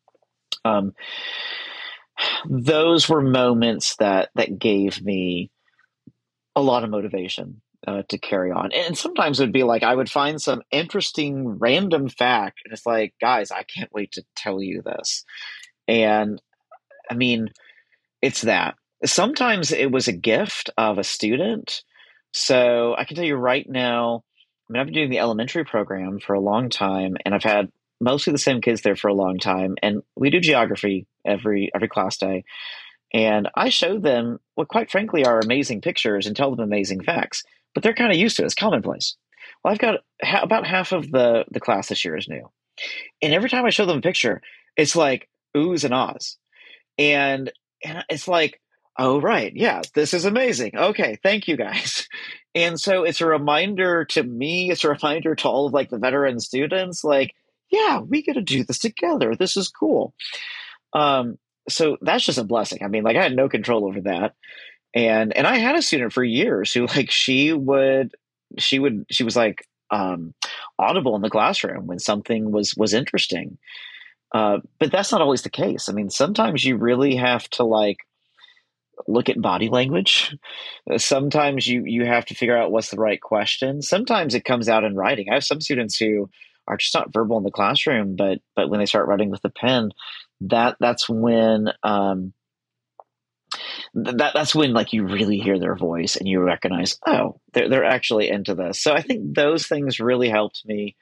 S3: Those were moments that gave me a lot of motivation to carry on. And sometimes it would be like I would find some interesting random fact, and it's like, guys, I can't wait to tell you this. And I mean, it's that. Sometimes it was a gift of a student. So I can tell you right now, I mean, I've been doing the elementary program for a long time, and I've had mostly the same kids there for a long time. And we do geography every class day. And I show them what, quite frankly, are amazing pictures and tell them amazing facts, but they're kind of used to it. It's commonplace. Well, I've got about half of the class this year is new. And every time I show them a picture, it's like oohs and ahs. And it's like, oh, right. Yeah, this is amazing. Okay, thank you guys. And so it's a reminder to me, it's a reminder to all of like the veteran students, like, yeah, we get to do this together. This is cool. So that's just a blessing. I mean, like I had no control over that. And I had a student for years who like she was like audible in the classroom when something was interesting. But that's not always the case. I mean, sometimes you really have to like look at body language. Sometimes you have to figure out what's the right question. Sometimes it comes out in writing. I have some students who are just not verbal in the classroom, but when they start writing with a pen, that's when that's when like you really hear their voice and you recognize, oh, they're actually into this. So I think those things really helped me.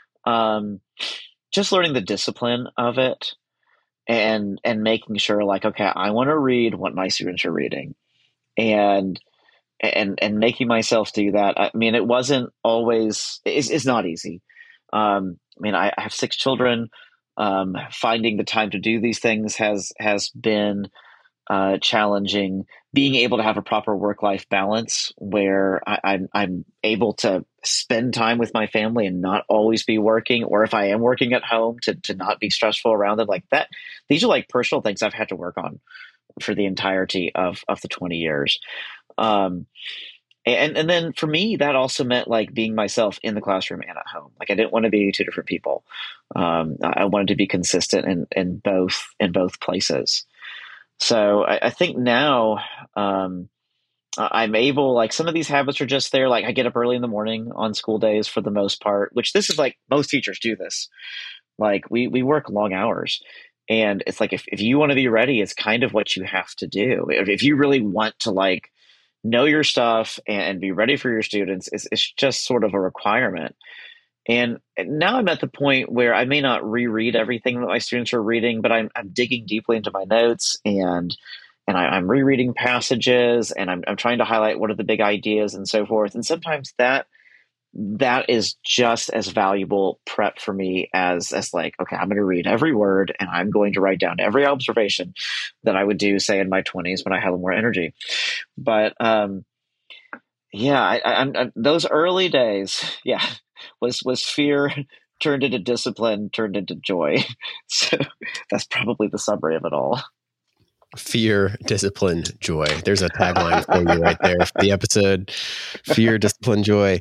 S3: Just learning the discipline of it and making sure like, okay, I want to read what my students are reading, and making myself do that. I mean, it wasn't always, it's not easy. I mean, I have 6 children. Finding the time to do these things has been challenging being able to have a proper work-life balance where I'm able to spend time with my family and not always be working, or if I am working at home to not be stressful around them like that. These are like personal things I've had to work on for the entirety of the 20 years. Um, and then for me, that also meant like being myself in the classroom and at home. Like I didn't want to be two different people. I wanted to be consistent in both places. So I think now I'm able, like some of these habits are just there. Like I get up early in the morning on school days for the most part, which this is like most teachers do this. Like we work long hours. And it's like if you want to be ready, it's kind of what you have to do. If you really want to like know your stuff and be ready for your students, it's just sort of a requirement. And now I'm at the point where I may not reread everything that my students are reading, but I'm digging deeply into my notes and I'm rereading passages and I'm trying to highlight what are the big ideas and so forth. And sometimes that is just as valuable prep for me as like, okay, I'm going to read every word and I'm going to write down every observation that I would do, say, in my 20s when I had a little more energy. But yeah, I'm those early days, yeah, was fear turned into discipline, turned into joy. So that's probably the summary of it all.
S1: Fear, discipline, joy. There's a tagline for you right there for the episode. Fear, discipline, joy.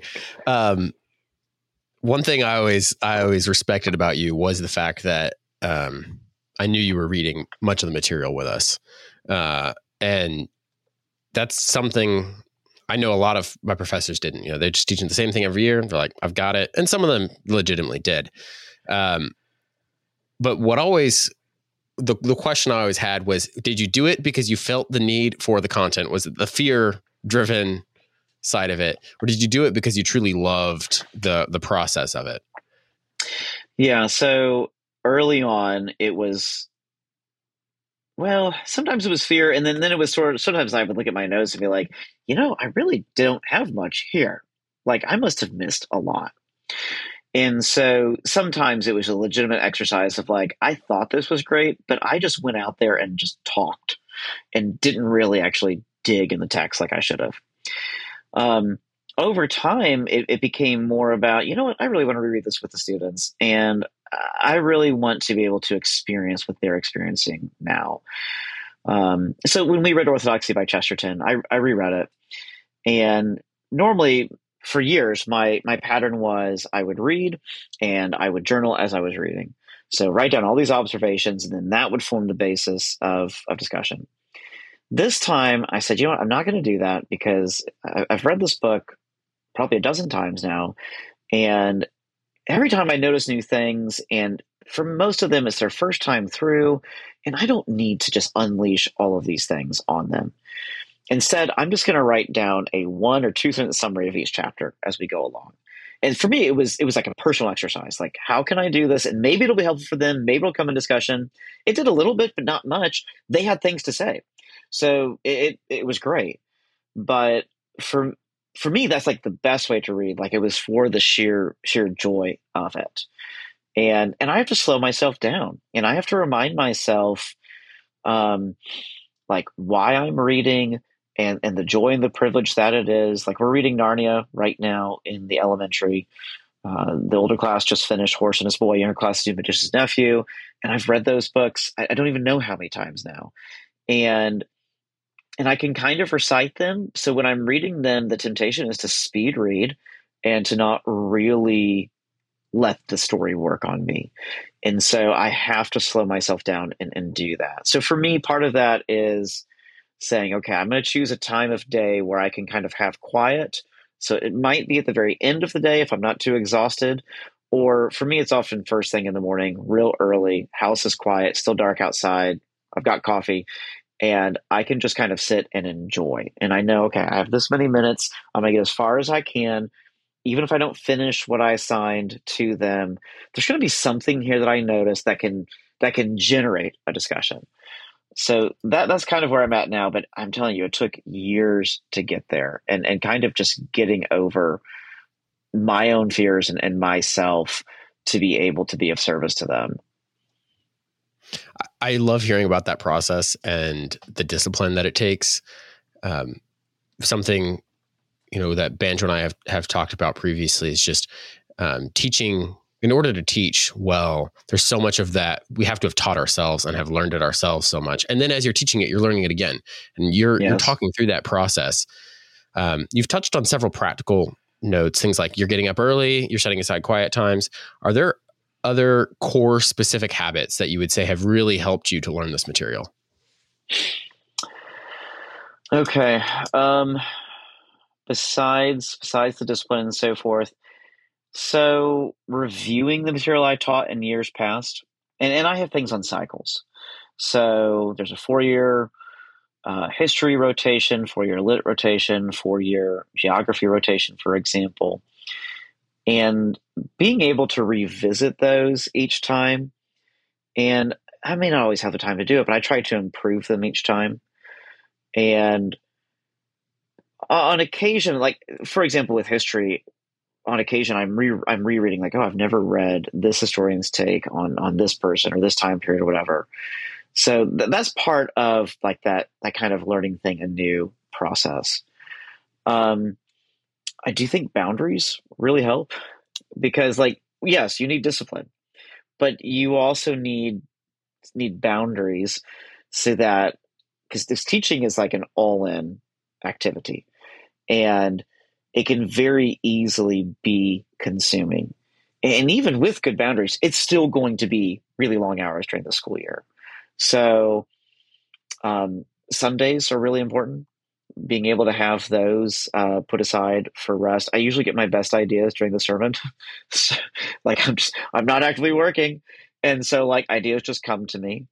S1: One thing I always respected about you was the fact that I knew you were reading much of the material with us. And that's something I know a lot of my professors didn't. You know, they're just teaching the same thing every year. They're like, I've got it. And some of them legitimately did. But what always... The question I always had was, did you do it because you felt the need for the content? Was it the fear-driven side of it? Or did you do it because you truly loved the process of it?
S3: Yeah, so early on, it was, well, sometimes it was fear, and then it was sort of, sometimes I would look at my notes and be like, I really don't have much here. Like, I must have missed a lot. And so sometimes it was a legitimate exercise of like, I thought this was great, but I just went out there and just talked and didn't really actually dig in the text like I should have. Over time, it became more about, what, I really want to reread this with the students. And I really want to be able to experience what they're experiencing now. So when we read Orthodoxy by Chesterton, I reread it. And normally, for years, my pattern was I would read and I would journal as I was reading. So write down all these observations, and then that would form the basis of discussion. This time, I said, I'm not going to do that because I've read this book probably a dozen times now. And every time I notice new things, and for most of them, it's their first time through, and I don't need to just unleash all of these things on them. Instead, I'm just going to write down a 1 or 2 sentence summary of each chapter as we go along. And for me, it was like a personal exercise. Like, how can I do this? And maybe it'll be helpful for them. Maybe it'll come in discussion. It did a little bit, but not much. They had things to say. So it was great. But for me, that's like the best way to read. Like, it was for the sheer joy of it. And I have to slow myself down, and I have to remind myself, like, why I'm reading and the joy and the privilege that it is. Like, we're reading Narnia right now in the elementary. The older class just finished Horse and His Boy, younger class is Magician's Nephew. And I've read those books, I don't even know how many times now. And I can kind of recite them. So when I'm reading them, the temptation is to speed read and to not really let the story work on me. And so I have to slow myself down and do that. So for me, part of that is saying, okay, I'm going to choose a time of day where I can kind of have quiet. So it might be at the very end of the day if I'm not too exhausted. Or for me, it's often first thing in the morning, real early, house is quiet, still dark outside. I've got coffee. And I can just kind of sit and enjoy. And I know, okay, I have this many minutes. I'm going to get as far as I can. Even if I don't finish what I assigned to them, there's going to be something here that I notice that can generate a discussion. So that's kind of where I'm at now. But I'm telling you, it took years to get there, and kind of just getting over my own fears and myself to be able to be of service to them.
S1: I love hearing about that process and the discipline that it takes. Something, that Banjo and I have talked about previously is just teaching. In order to teach well, there's so much of that we have to have taught ourselves and have learned it ourselves so much. And then as you're teaching it, you're learning it again, and you're talking through that process. You've touched on several practical notes, things like you're getting up early, you're setting aside quiet times. Are there other core specific habits that you would say have really helped you to learn this material?
S3: Okay. Besides the discipline and so forth, so reviewing the material I taught in years past, and I have things on cycles. So there's a 4-year history rotation, 4-year lit rotation, 4-year geography rotation, for example. And being able to revisit those each time, and I may not always have the time to do it, but I try to improve them each time. And on occasion, like for example with history, on occasion I'm rereading, like, oh, I've never read this historian's take on this person or this time period or whatever. So that's part of like that kind of learning thing anew process. I do think boundaries really help, because like, yes, you need discipline, but you also need boundaries, so that, because this teaching is like an all-in activity, and it can very easily be consuming. And even with good boundaries, it's still going to be really long hours during the school year. So Sundays are really important. Being able to have those put aside for rest. I usually get my best ideas during the sermon. So, like I'm not actively working, and so like ideas just come to me.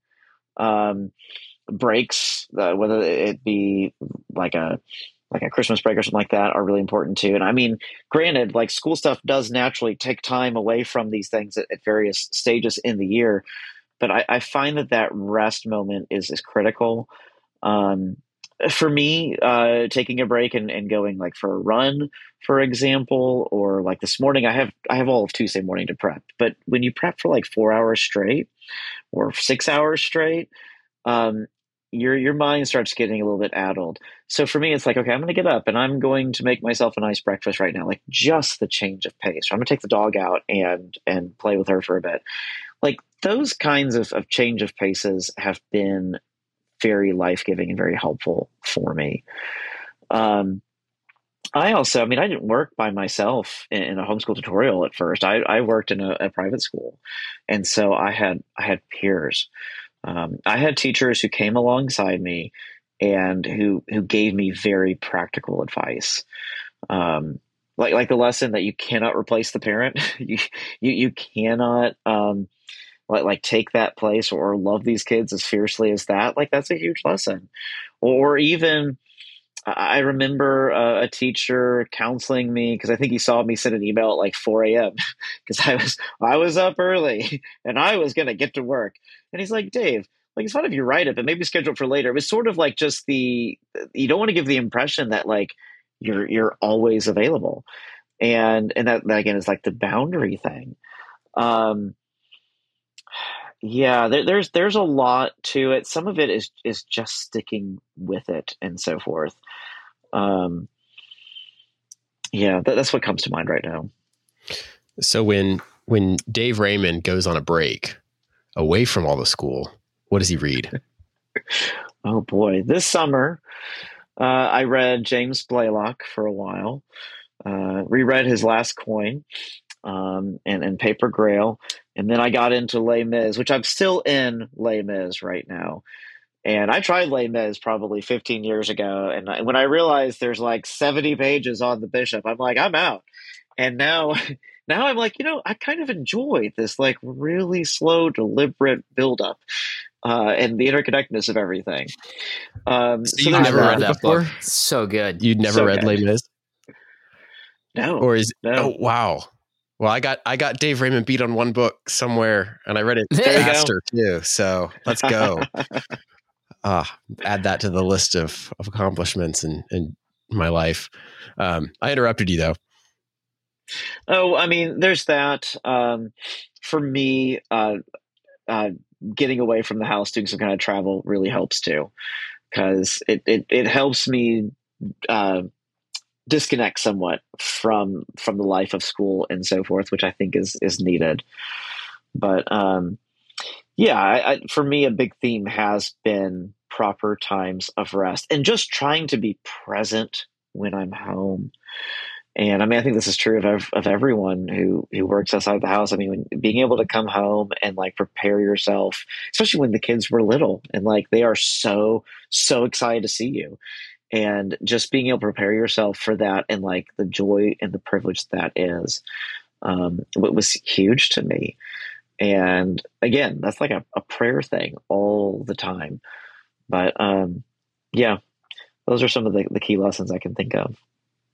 S3: Breaks, whether it be like a Christmas break or something like that, are really important too. And I mean, granted, like school stuff does naturally take time away from these things at various stages in the year, but I find that rest moment is critical. For me, taking a break and going like for a run, for example, or like this morning, I have all of Tuesday morning to prep. But when you prep for like 4 hours straight or 6 hours straight, your mind starts getting a little bit addled. So for me, it's like, okay, I'm going to get up and I'm going to make myself a nice breakfast right now, like just the change of pace. So I'm going to take the dog out and play with her for a bit. Like those kinds of change of paces have been very life-giving and very helpful for me. I didn't work by myself in a homeschool tutorial at first. I worked in a private school. And so I had peers. I had teachers who came alongside me and who gave me very practical advice. Like the lesson that you cannot replace the parent. you cannot, like take that place or love these kids as fiercely as that. Like that's a huge lesson. Or even I remember a teacher counseling me because I think he saw me send an email at like 4 a.m. because I was up early and I was going to get to work. And he's like, Dave, like it's fine if you write it, but maybe schedule it for later. It was sort of like just you don't want to give the impression that like you're always available. And that again is like the boundary thing. Yeah, there's a lot to it. Some of it is just sticking with it and so forth. Yeah, that's what comes to mind right now.
S1: So when Dave Raymond goes on a break away from all the school, what does he read?
S3: Oh boy, this summer I read James Blaylock for a while. Reread his Last Coin. And Paper Grail. And then I got into Les Mis, which I'm still in Les Mis right now. And I tried Les Mis probably 15 years ago. And when I realized there's like 70 pages on the bishop, I'm like, I'm out. And now I'm like, I kind of enjoy this like really slow, deliberate buildup and the interconnectedness of everything.
S1: So you've never read that before?
S2: So good.
S1: You'd never read Les Mis?
S3: No.
S1: Or is
S3: no.
S1: Oh, wow. Well, I got Dave Raymond beat on one book somewhere, and I read it faster too. So let's go. Add that to the list of accomplishments in my life. I interrupted you though.
S3: Oh, I mean, there's that. For me, getting away from the house, doing some kind of travel really helps too, because it helps me disconnect somewhat from the life of school and so forth, which I think is needed. But for me, a big theme has been proper times of rest and just trying to be present when I'm home. And I mean, I think this is true of everyone who works outside the house. I mean, being able to come home and like prepare yourself, especially when the kids were little and like they are so excited to see you, and just being able to prepare yourself for that and like the joy and the privilege that is, what was huge to me. And again, that's like a prayer thing all the time. But those are some of the key lessons I can think of.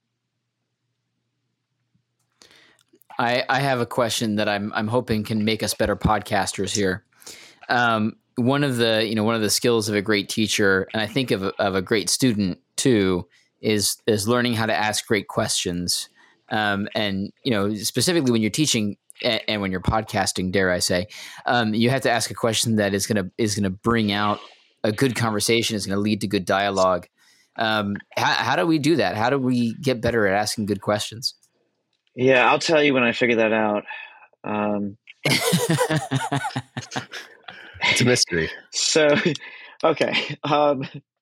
S2: I have a question that I'm hoping can make us better podcasters here. One of the skills of a great teacher, and I think of a great student too, is learning how to ask great questions. And specifically when you're teaching and when you're podcasting, dare I say, you have to ask a question that is gonna bring out a good conversation, is gonna lead to good dialogue. How do we do that? How do we get better at asking good questions?
S3: Yeah, I'll tell you when I figure that out.
S1: It's a mystery.
S3: So, okay.
S2: I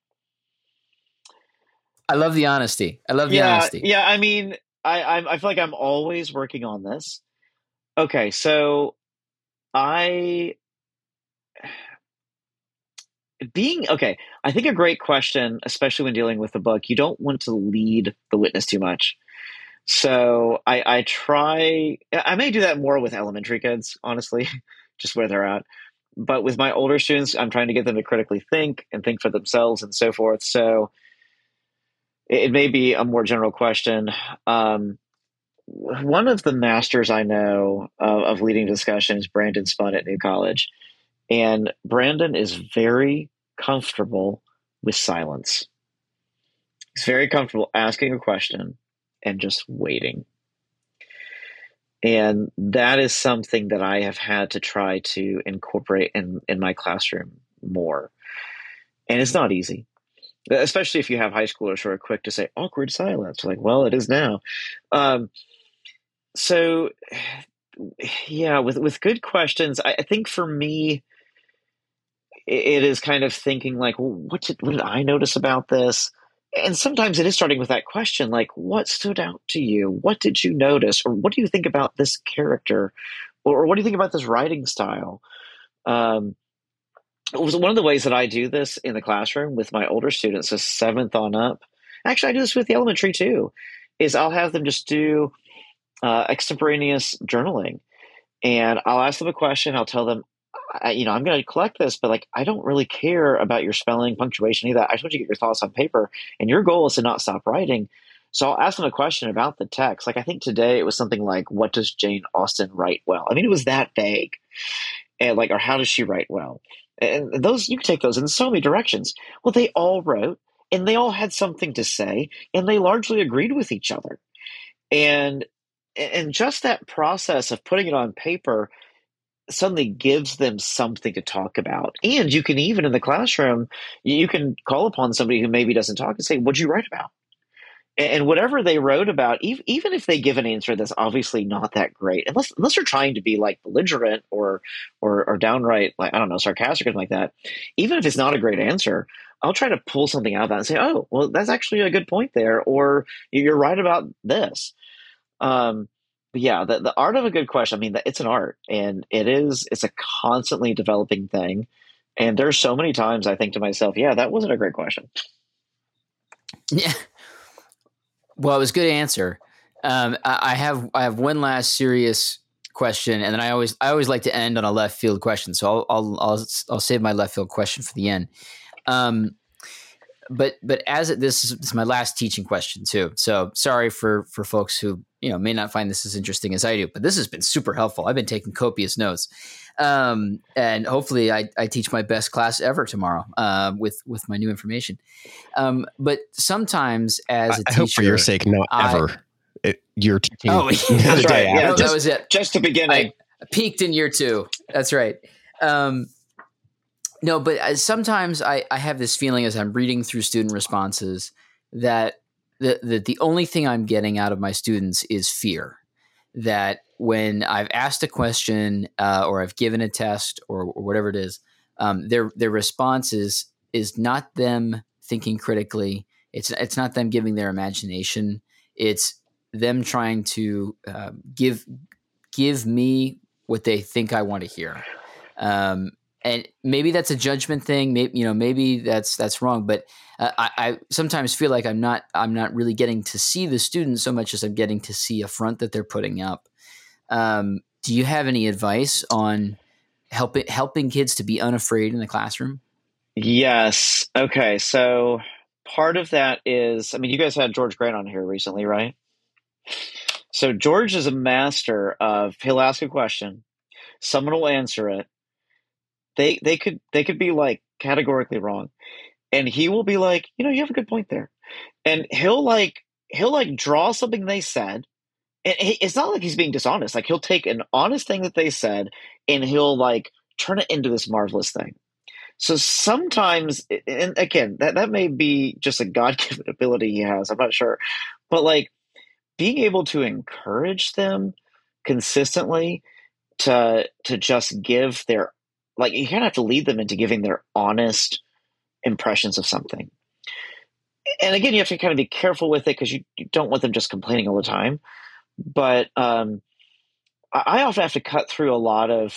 S2: love the honesty. Honesty.
S3: Yeah, I mean, I feel like I'm always working on this. Okay, so I think a great question, especially when dealing with a book, you don't want to lead the witness too much. So I may do that more with elementary kids, honestly, just where they're at. But with my older students, I'm trying to get them to critically think and think for themselves and so forth. So it may be a more general question. One of the masters I know of leading discussions, Brandon Spun at New College. And Brandon is very comfortable with silence. He's very comfortable asking a question and just waiting. And that is something that I have had to try to incorporate in my classroom more. And it's not easy, especially if you have high schoolers who are quick to say awkward silence. Like, well, it is now. So yeah, with good questions, I think for me, it is kind of thinking like, well, what did I notice about this? And sometimes it is starting with that question, like, what stood out to you? What did you notice? Or what do you think about this character? Or what do you think about this writing style? It was one of the ways that I do this in the classroom with my older students, so 7th on up. Actually, I do this with the elementary too, is I'll have them just do extemporaneous journaling. And I'll ask them a question. I'll tell them, I'm going to collect this, but like, I don't really care about your spelling, punctuation, any of that. I just want you to get your thoughts on paper, and your goal is to not stop writing. So I'll ask them a question about the text. Like I think today it was something like, what does Jane Austen write well? I mean, it was that vague. And like, or how does she write well? And those, you can take those in so many directions. Well, they all wrote and they all had something to say, and they largely agreed with each other. And just that process of putting it on paper suddenly gives them something to talk about. And you can even in the classroom, you can call upon somebody who maybe doesn't talk and say, what'd you write about? And whatever they wrote about, even if they give an answer that's obviously not that great, unless they're trying to be like belligerent or downright, like, I don't know, sarcastic or something like that, even if it's not a great answer, I'll try to pull something out of that and say, oh, well, that's actually a good point there, or you're right about this. But yeah, the art of a good question, I mean, it's an art, and it's a constantly developing thing. And there's so many times I think to myself, yeah, that wasn't a great question.
S2: Yeah. Well, it was a good answer. I have one last serious question, and then I always like to end on a left field question. So I'll save my left field question for the end. But this is my last teaching question too. So sorry for folks who may not find this as interesting as I do, but this has been super helpful. I've been taking copious notes, and hopefully I teach my best class ever tomorrow with my new information. But sometimes as a teacher, I hope
S1: for your sake, not ever. You're teaching.
S3: Oh, that's right. Yeah,
S2: that was it.
S3: Just the beginning.
S2: I peaked in year 2. That's right. No, but sometimes I have this feeling as I'm reading through student responses that the only thing I'm getting out of my students is fear. That when I've asked a question or I've given a test or whatever it is, their response is not them thinking critically. It's not them giving their imagination. It's them trying to give me what they think I want to hear. And maybe that's a judgment thing. Maybe that's wrong. But I sometimes feel like I'm not really getting to see the student so much as I'm getting to see a front that they're putting up. Do you have any advice on helping kids to be unafraid in the classroom?
S3: Yes. Okay. So part of that is, I mean, you guys had George Grant on here recently, right? So George is a master of, he'll ask a question, someone will answer it. They could be like categorically wrong, and he will be like, you have a good point there, and he'll draw something they said. And it's not like he's being dishonest. Like, he'll take an honest thing that they said and he'll like turn it into this marvelous thing. So sometimes, and again, that may be just a God-given ability he has. I'm not sure, but like being able to encourage them consistently to just give their, like, you kind of have to lead them into giving their honest impressions of something. And again, you have to kind of be careful with it because you don't want them just complaining all the time. But I often have to cut through a lot of,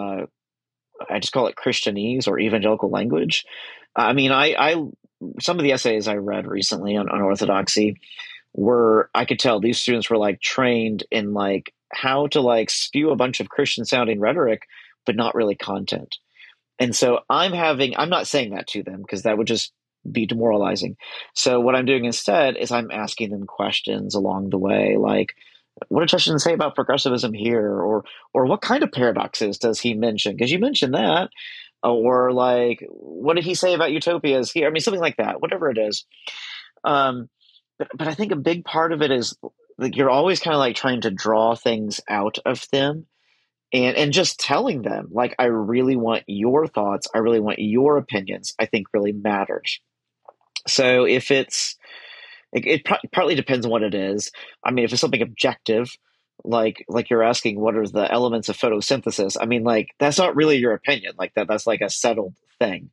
S3: I just call it Christianese or evangelical language. I mean, I some of the essays I read recently on orthodoxy were, I could tell these students were like trained in like how to like spew a bunch of Christian sounding rhetoric, but not really content. And so I'm not saying that to them because that would just be demoralizing. So what I'm doing instead is I'm asking them questions along the way, like, what did Chesterton say about progressivism here? Or what kind of paradoxes does he mention? Because you mentioned that. Or like, what did he say about utopias here? I mean, something like that, whatever it is. But I think a big part of it is like you're always kind of like trying to draw things out of them and just telling them, like, I really want your thoughts. I really want your opinions. I think really matters. So if it partly depends on what it is. I mean, if it's something objective, like you're asking, what are the elements of photosynthesis? I mean, like, that's not really your opinion. Like that's like a settled thing.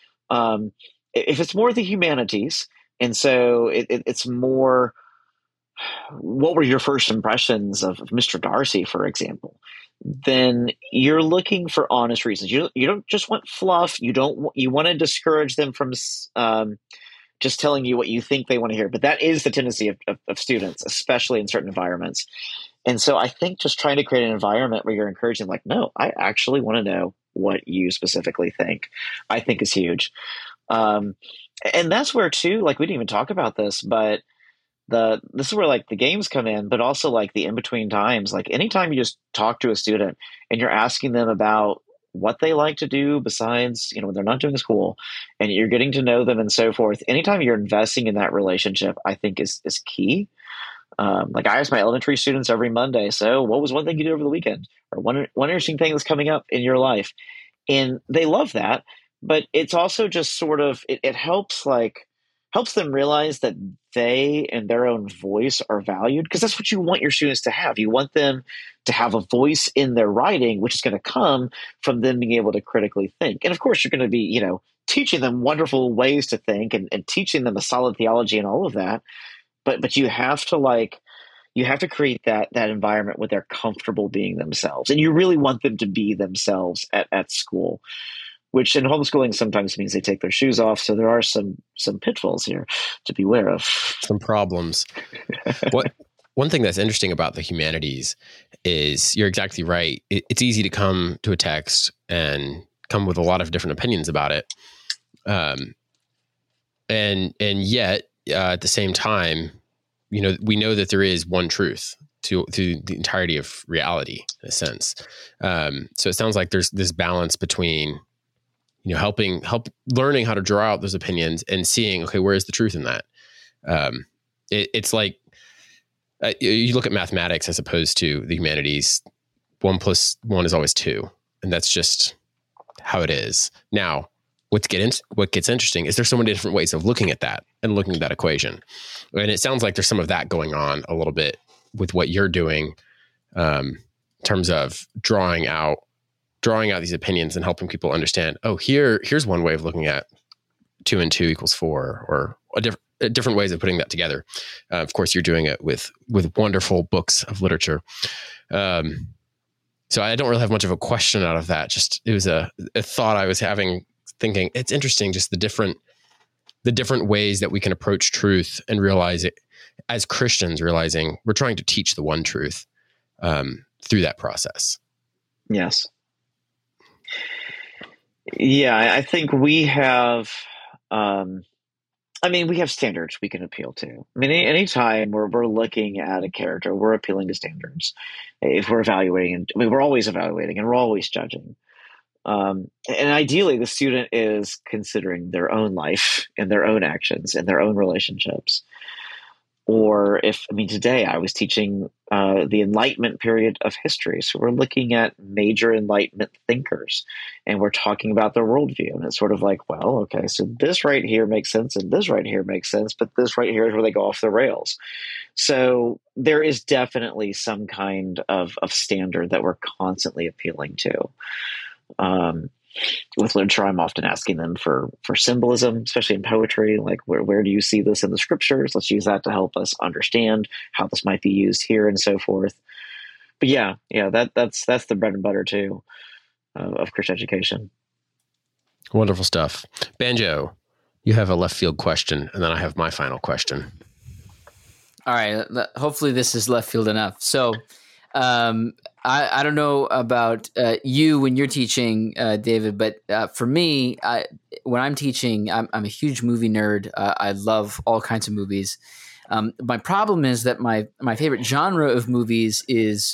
S3: If it's more the humanities, and so it's more, what were your first impressions of Mr. Darcy, for example? Then you're looking for honest reasons. You don't just want fluff. You want to discourage them from just telling you what you think they want to hear. But that is the tendency of students, especially in certain environments. And so I think just trying to create an environment where you're encouraging, like, no, I actually want to know what you specifically think, I think is huge. And that's where too, like, we didn't even talk about this, but this is where like the games come in, but also like the in-between times, like anytime you just talk to a student and you're asking them about what they like to do besides, when they're not doing school, and you're getting to know them and so forth. Anytime you're investing in that relationship, I think is key. Like I ask my elementary students every Monday, so what was one thing you did over the weekend? Or one interesting thing that's coming up in your life? And they love that, but it's also just sort of, it helps them realize that they and their own voice are valued, because that's what you want your students to have. You want them to have a voice in their writing, which is going to come from them being able to critically think. And of course, you're going to be, teaching them wonderful ways to think and teaching them a solid theology and all of that. But you have to create that environment where they're comfortable being themselves. And you really want them to be themselves at school, which in homeschooling sometimes means they take their shoes off. So there are some pitfalls here to be aware of.
S1: Some problems. One thing that's interesting about the humanities is you're exactly right. It's easy to come to a text and come with a lot of different opinions about it. And yet at the same time, we know that there is one truth to the entirety of reality in a sense. So it sounds like there's this balance between, learning how to draw out those opinions and seeing, okay, where is the truth in that? It's like, you look at mathematics as opposed to the humanities, 1 + 1 is always 2. And that's just how it is. Now, what gets interesting is there's so many different ways of looking at that and looking at that equation. And it sounds like there's some of that going on a little bit with what you're doing, in terms of drawing out these opinions and helping people understand, oh, here's one way of looking at 2 and 2 equals 4, or different ways of putting that together. Of course, you're doing it with wonderful books of literature. So I don't really have much of a question out of that. Just, it was a thought I was having, thinking it's interesting, just the different ways that we can approach truth and realize it as Christians, realizing we're trying to teach the one truth through that process.
S3: Yes. Yeah, I think we have, we have standards we can appeal to. I mean, anytime we're looking at a character, we're appealing to standards. If we're evaluating, we're always evaluating and we're always judging. And ideally, the student is considering their own life and their own actions and their own relationships. Or today I was teaching the Enlightenment period of history. So we're looking at major Enlightenment thinkers and we're talking about their worldview. And it's sort of like, well, okay, so this right here makes sense and this right here makes sense, but this right here is where they go off the rails. So there is definitely some kind of standard that we're constantly appealing to. With literature, I'm often asking them for symbolism, especially in poetry. Like, where do you see this in the scriptures? Let's use that to help us understand how this might be used here and so forth. But that's the bread and butter too of Christian education.
S1: Wonderful stuff. Banjo, you have a left field question, and then I have my final question.
S2: All right. Hopefully this is left field enough. So, I don't know about you when you're teaching, David, but for me, when I'm teaching, I'm a huge movie nerd. I love all kinds of movies. My problem is that my favorite genre of movies is,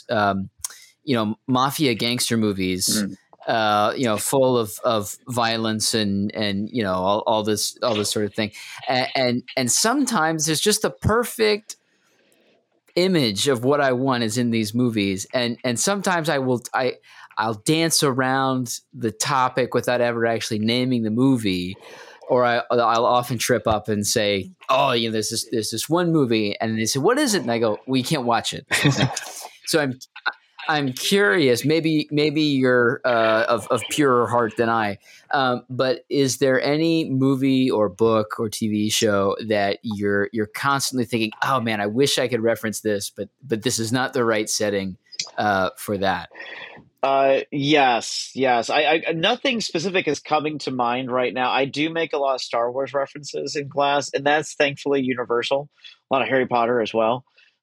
S2: mafia gangster movies. Full of violence and all this sort of thing, and sometimes there's just the perfect image of what I want is in these movies, and sometimes I'll dance around the topic without ever actually naming the movie, or I'll often trip up and say, "Oh, there's this one movie," and they say, "What is it?" And I go, "We can't watch it." So I'm curious. Maybe you're of purer heart than I. But is there any movie or book or TV show that you're constantly thinking, "Oh man, I wish I could reference this, but this is not the right setting for that"?
S3: Yes. I nothing specific is coming to mind right now. I do make a lot of Star Wars references in class, and that's thankfully universal. A lot of Harry Potter as well.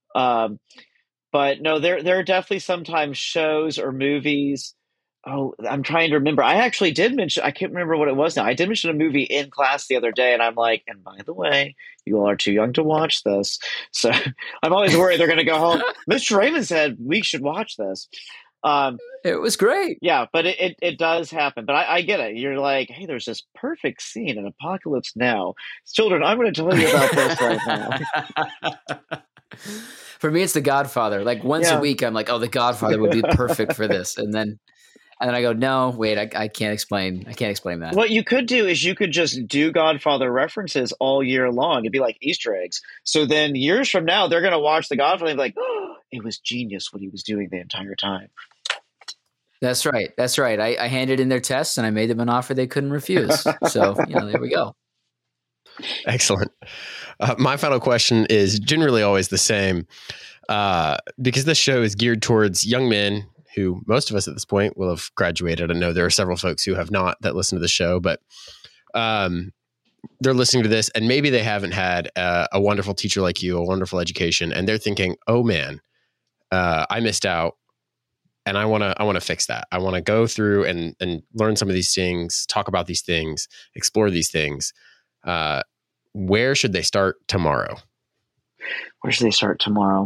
S3: But no, there are definitely sometimes shows or movies. Oh, I'm trying to remember. I actually did mention, I can't remember what it was now. I did mention a movie in class the other day, and I'm like, and by the way, you all are too young to watch this. So I'm always worried they're going to go home. Mr. Raymond said we should watch this.
S2: It was great.
S3: Yeah, but it does happen. But I get it. You're like, hey, there's this perfect scene in Apocalypse Now. Children, I'm going to tell you about this right now.
S2: For me, it's The Godfather. Like once a week, I'm like, "Oh, The Godfather would be perfect for this," and then I go, "No, wait, I can't explain. I can't explain that."
S3: What you could do is you could just do Godfather references all year long. It'd be like Easter eggs. So then years from now, they're going to watch The Godfather and be like, "Oh, it was genius what he was doing the entire time."
S2: That's right. I handed in their tests and I made them an offer they couldn't refuse. So there we go.
S1: Excellent. My final question is generally always the same, because this show is geared towards young men who most of us at this point will have graduated. I know there are several folks who have not that listen to the show, but they're listening to this and maybe they haven't had a wonderful teacher like you, a wonderful education, and they're thinking, "Oh man, I missed out. And I want to fix that. I want to go through and learn some of these things, talk about these things, explore these things." Where should they start tomorrow?
S3: Where should they start tomorrow?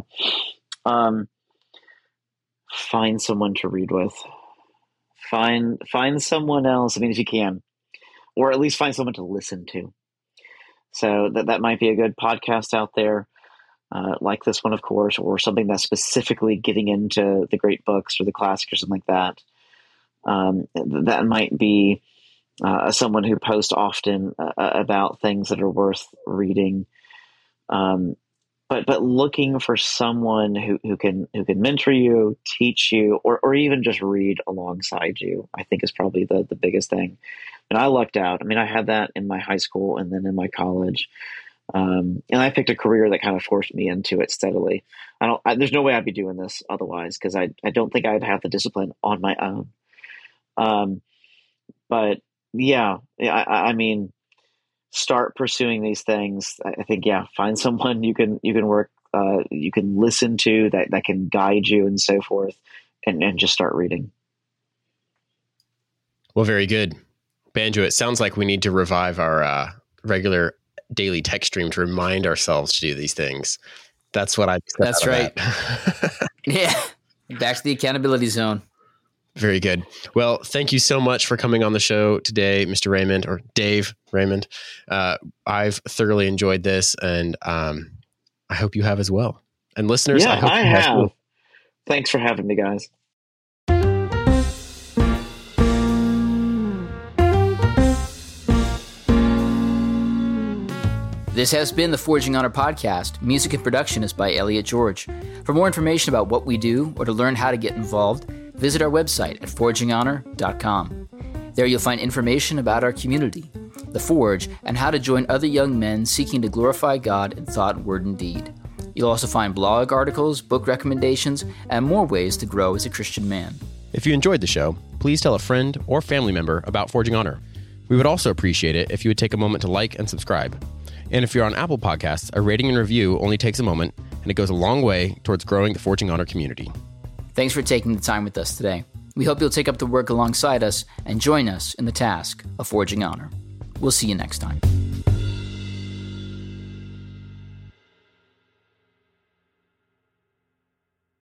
S3: Find someone to read with. Find someone else. If you can, or at least find someone to listen to. So that might be a good podcast out there, like this one, of course, or something that's specifically getting into the great books or the classics or something like that. That might be someone who posts often about things that are worth reading. But looking for someone who can mentor you, teach you, or even just read alongside you, I think is probably the biggest thing. And I lucked out. I mean, I had that in my high school and then in my college. And I picked a career that kind of forced me into it steadily. There's no way I'd be doing this otherwise, because I don't think I'd have the discipline on my own. But yeah, I mean, start pursuing these things. I think, find someone you can work, you can listen to, that can guide you and so forth, and just start reading.
S1: Well, very good. Banjo, it sounds like we need to revive our regular daily text stream to remind ourselves to do these things. That's what I.
S2: That's right. Yeah. Back to the accountability zone.
S1: Very good. Well, thank you so much for coming on the show today, Mr. Raymond, or Dave Raymond. I've thoroughly enjoyed this, and I hope you have as well. And listeners,
S3: yeah,
S1: I hope
S3: I
S1: you
S3: have.
S1: Well.
S3: Thanks for having me, guys.
S2: This has been the Forging Honor podcast. Music and production is by Elliot George. For more information about what we do or to learn how to get involved, visit our website at forginghonor.com. There you'll find information about our community, The Forge, and how to join other young men seeking to glorify God in thought, word, and deed. You'll also find blog articles, book recommendations, and more ways to grow as a Christian man.
S1: If you enjoyed the show, please tell a friend or family member about Forging Honor. We would also appreciate it if you would take a moment to like and subscribe. And if you're on Apple Podcasts, a rating and review only takes a moment, and it goes a long way towards growing the Forging Honor community.
S2: Thanks for taking the time with us today. We hope you'll take up the work alongside us and join us in the task of Forging Honor. We'll see you next time.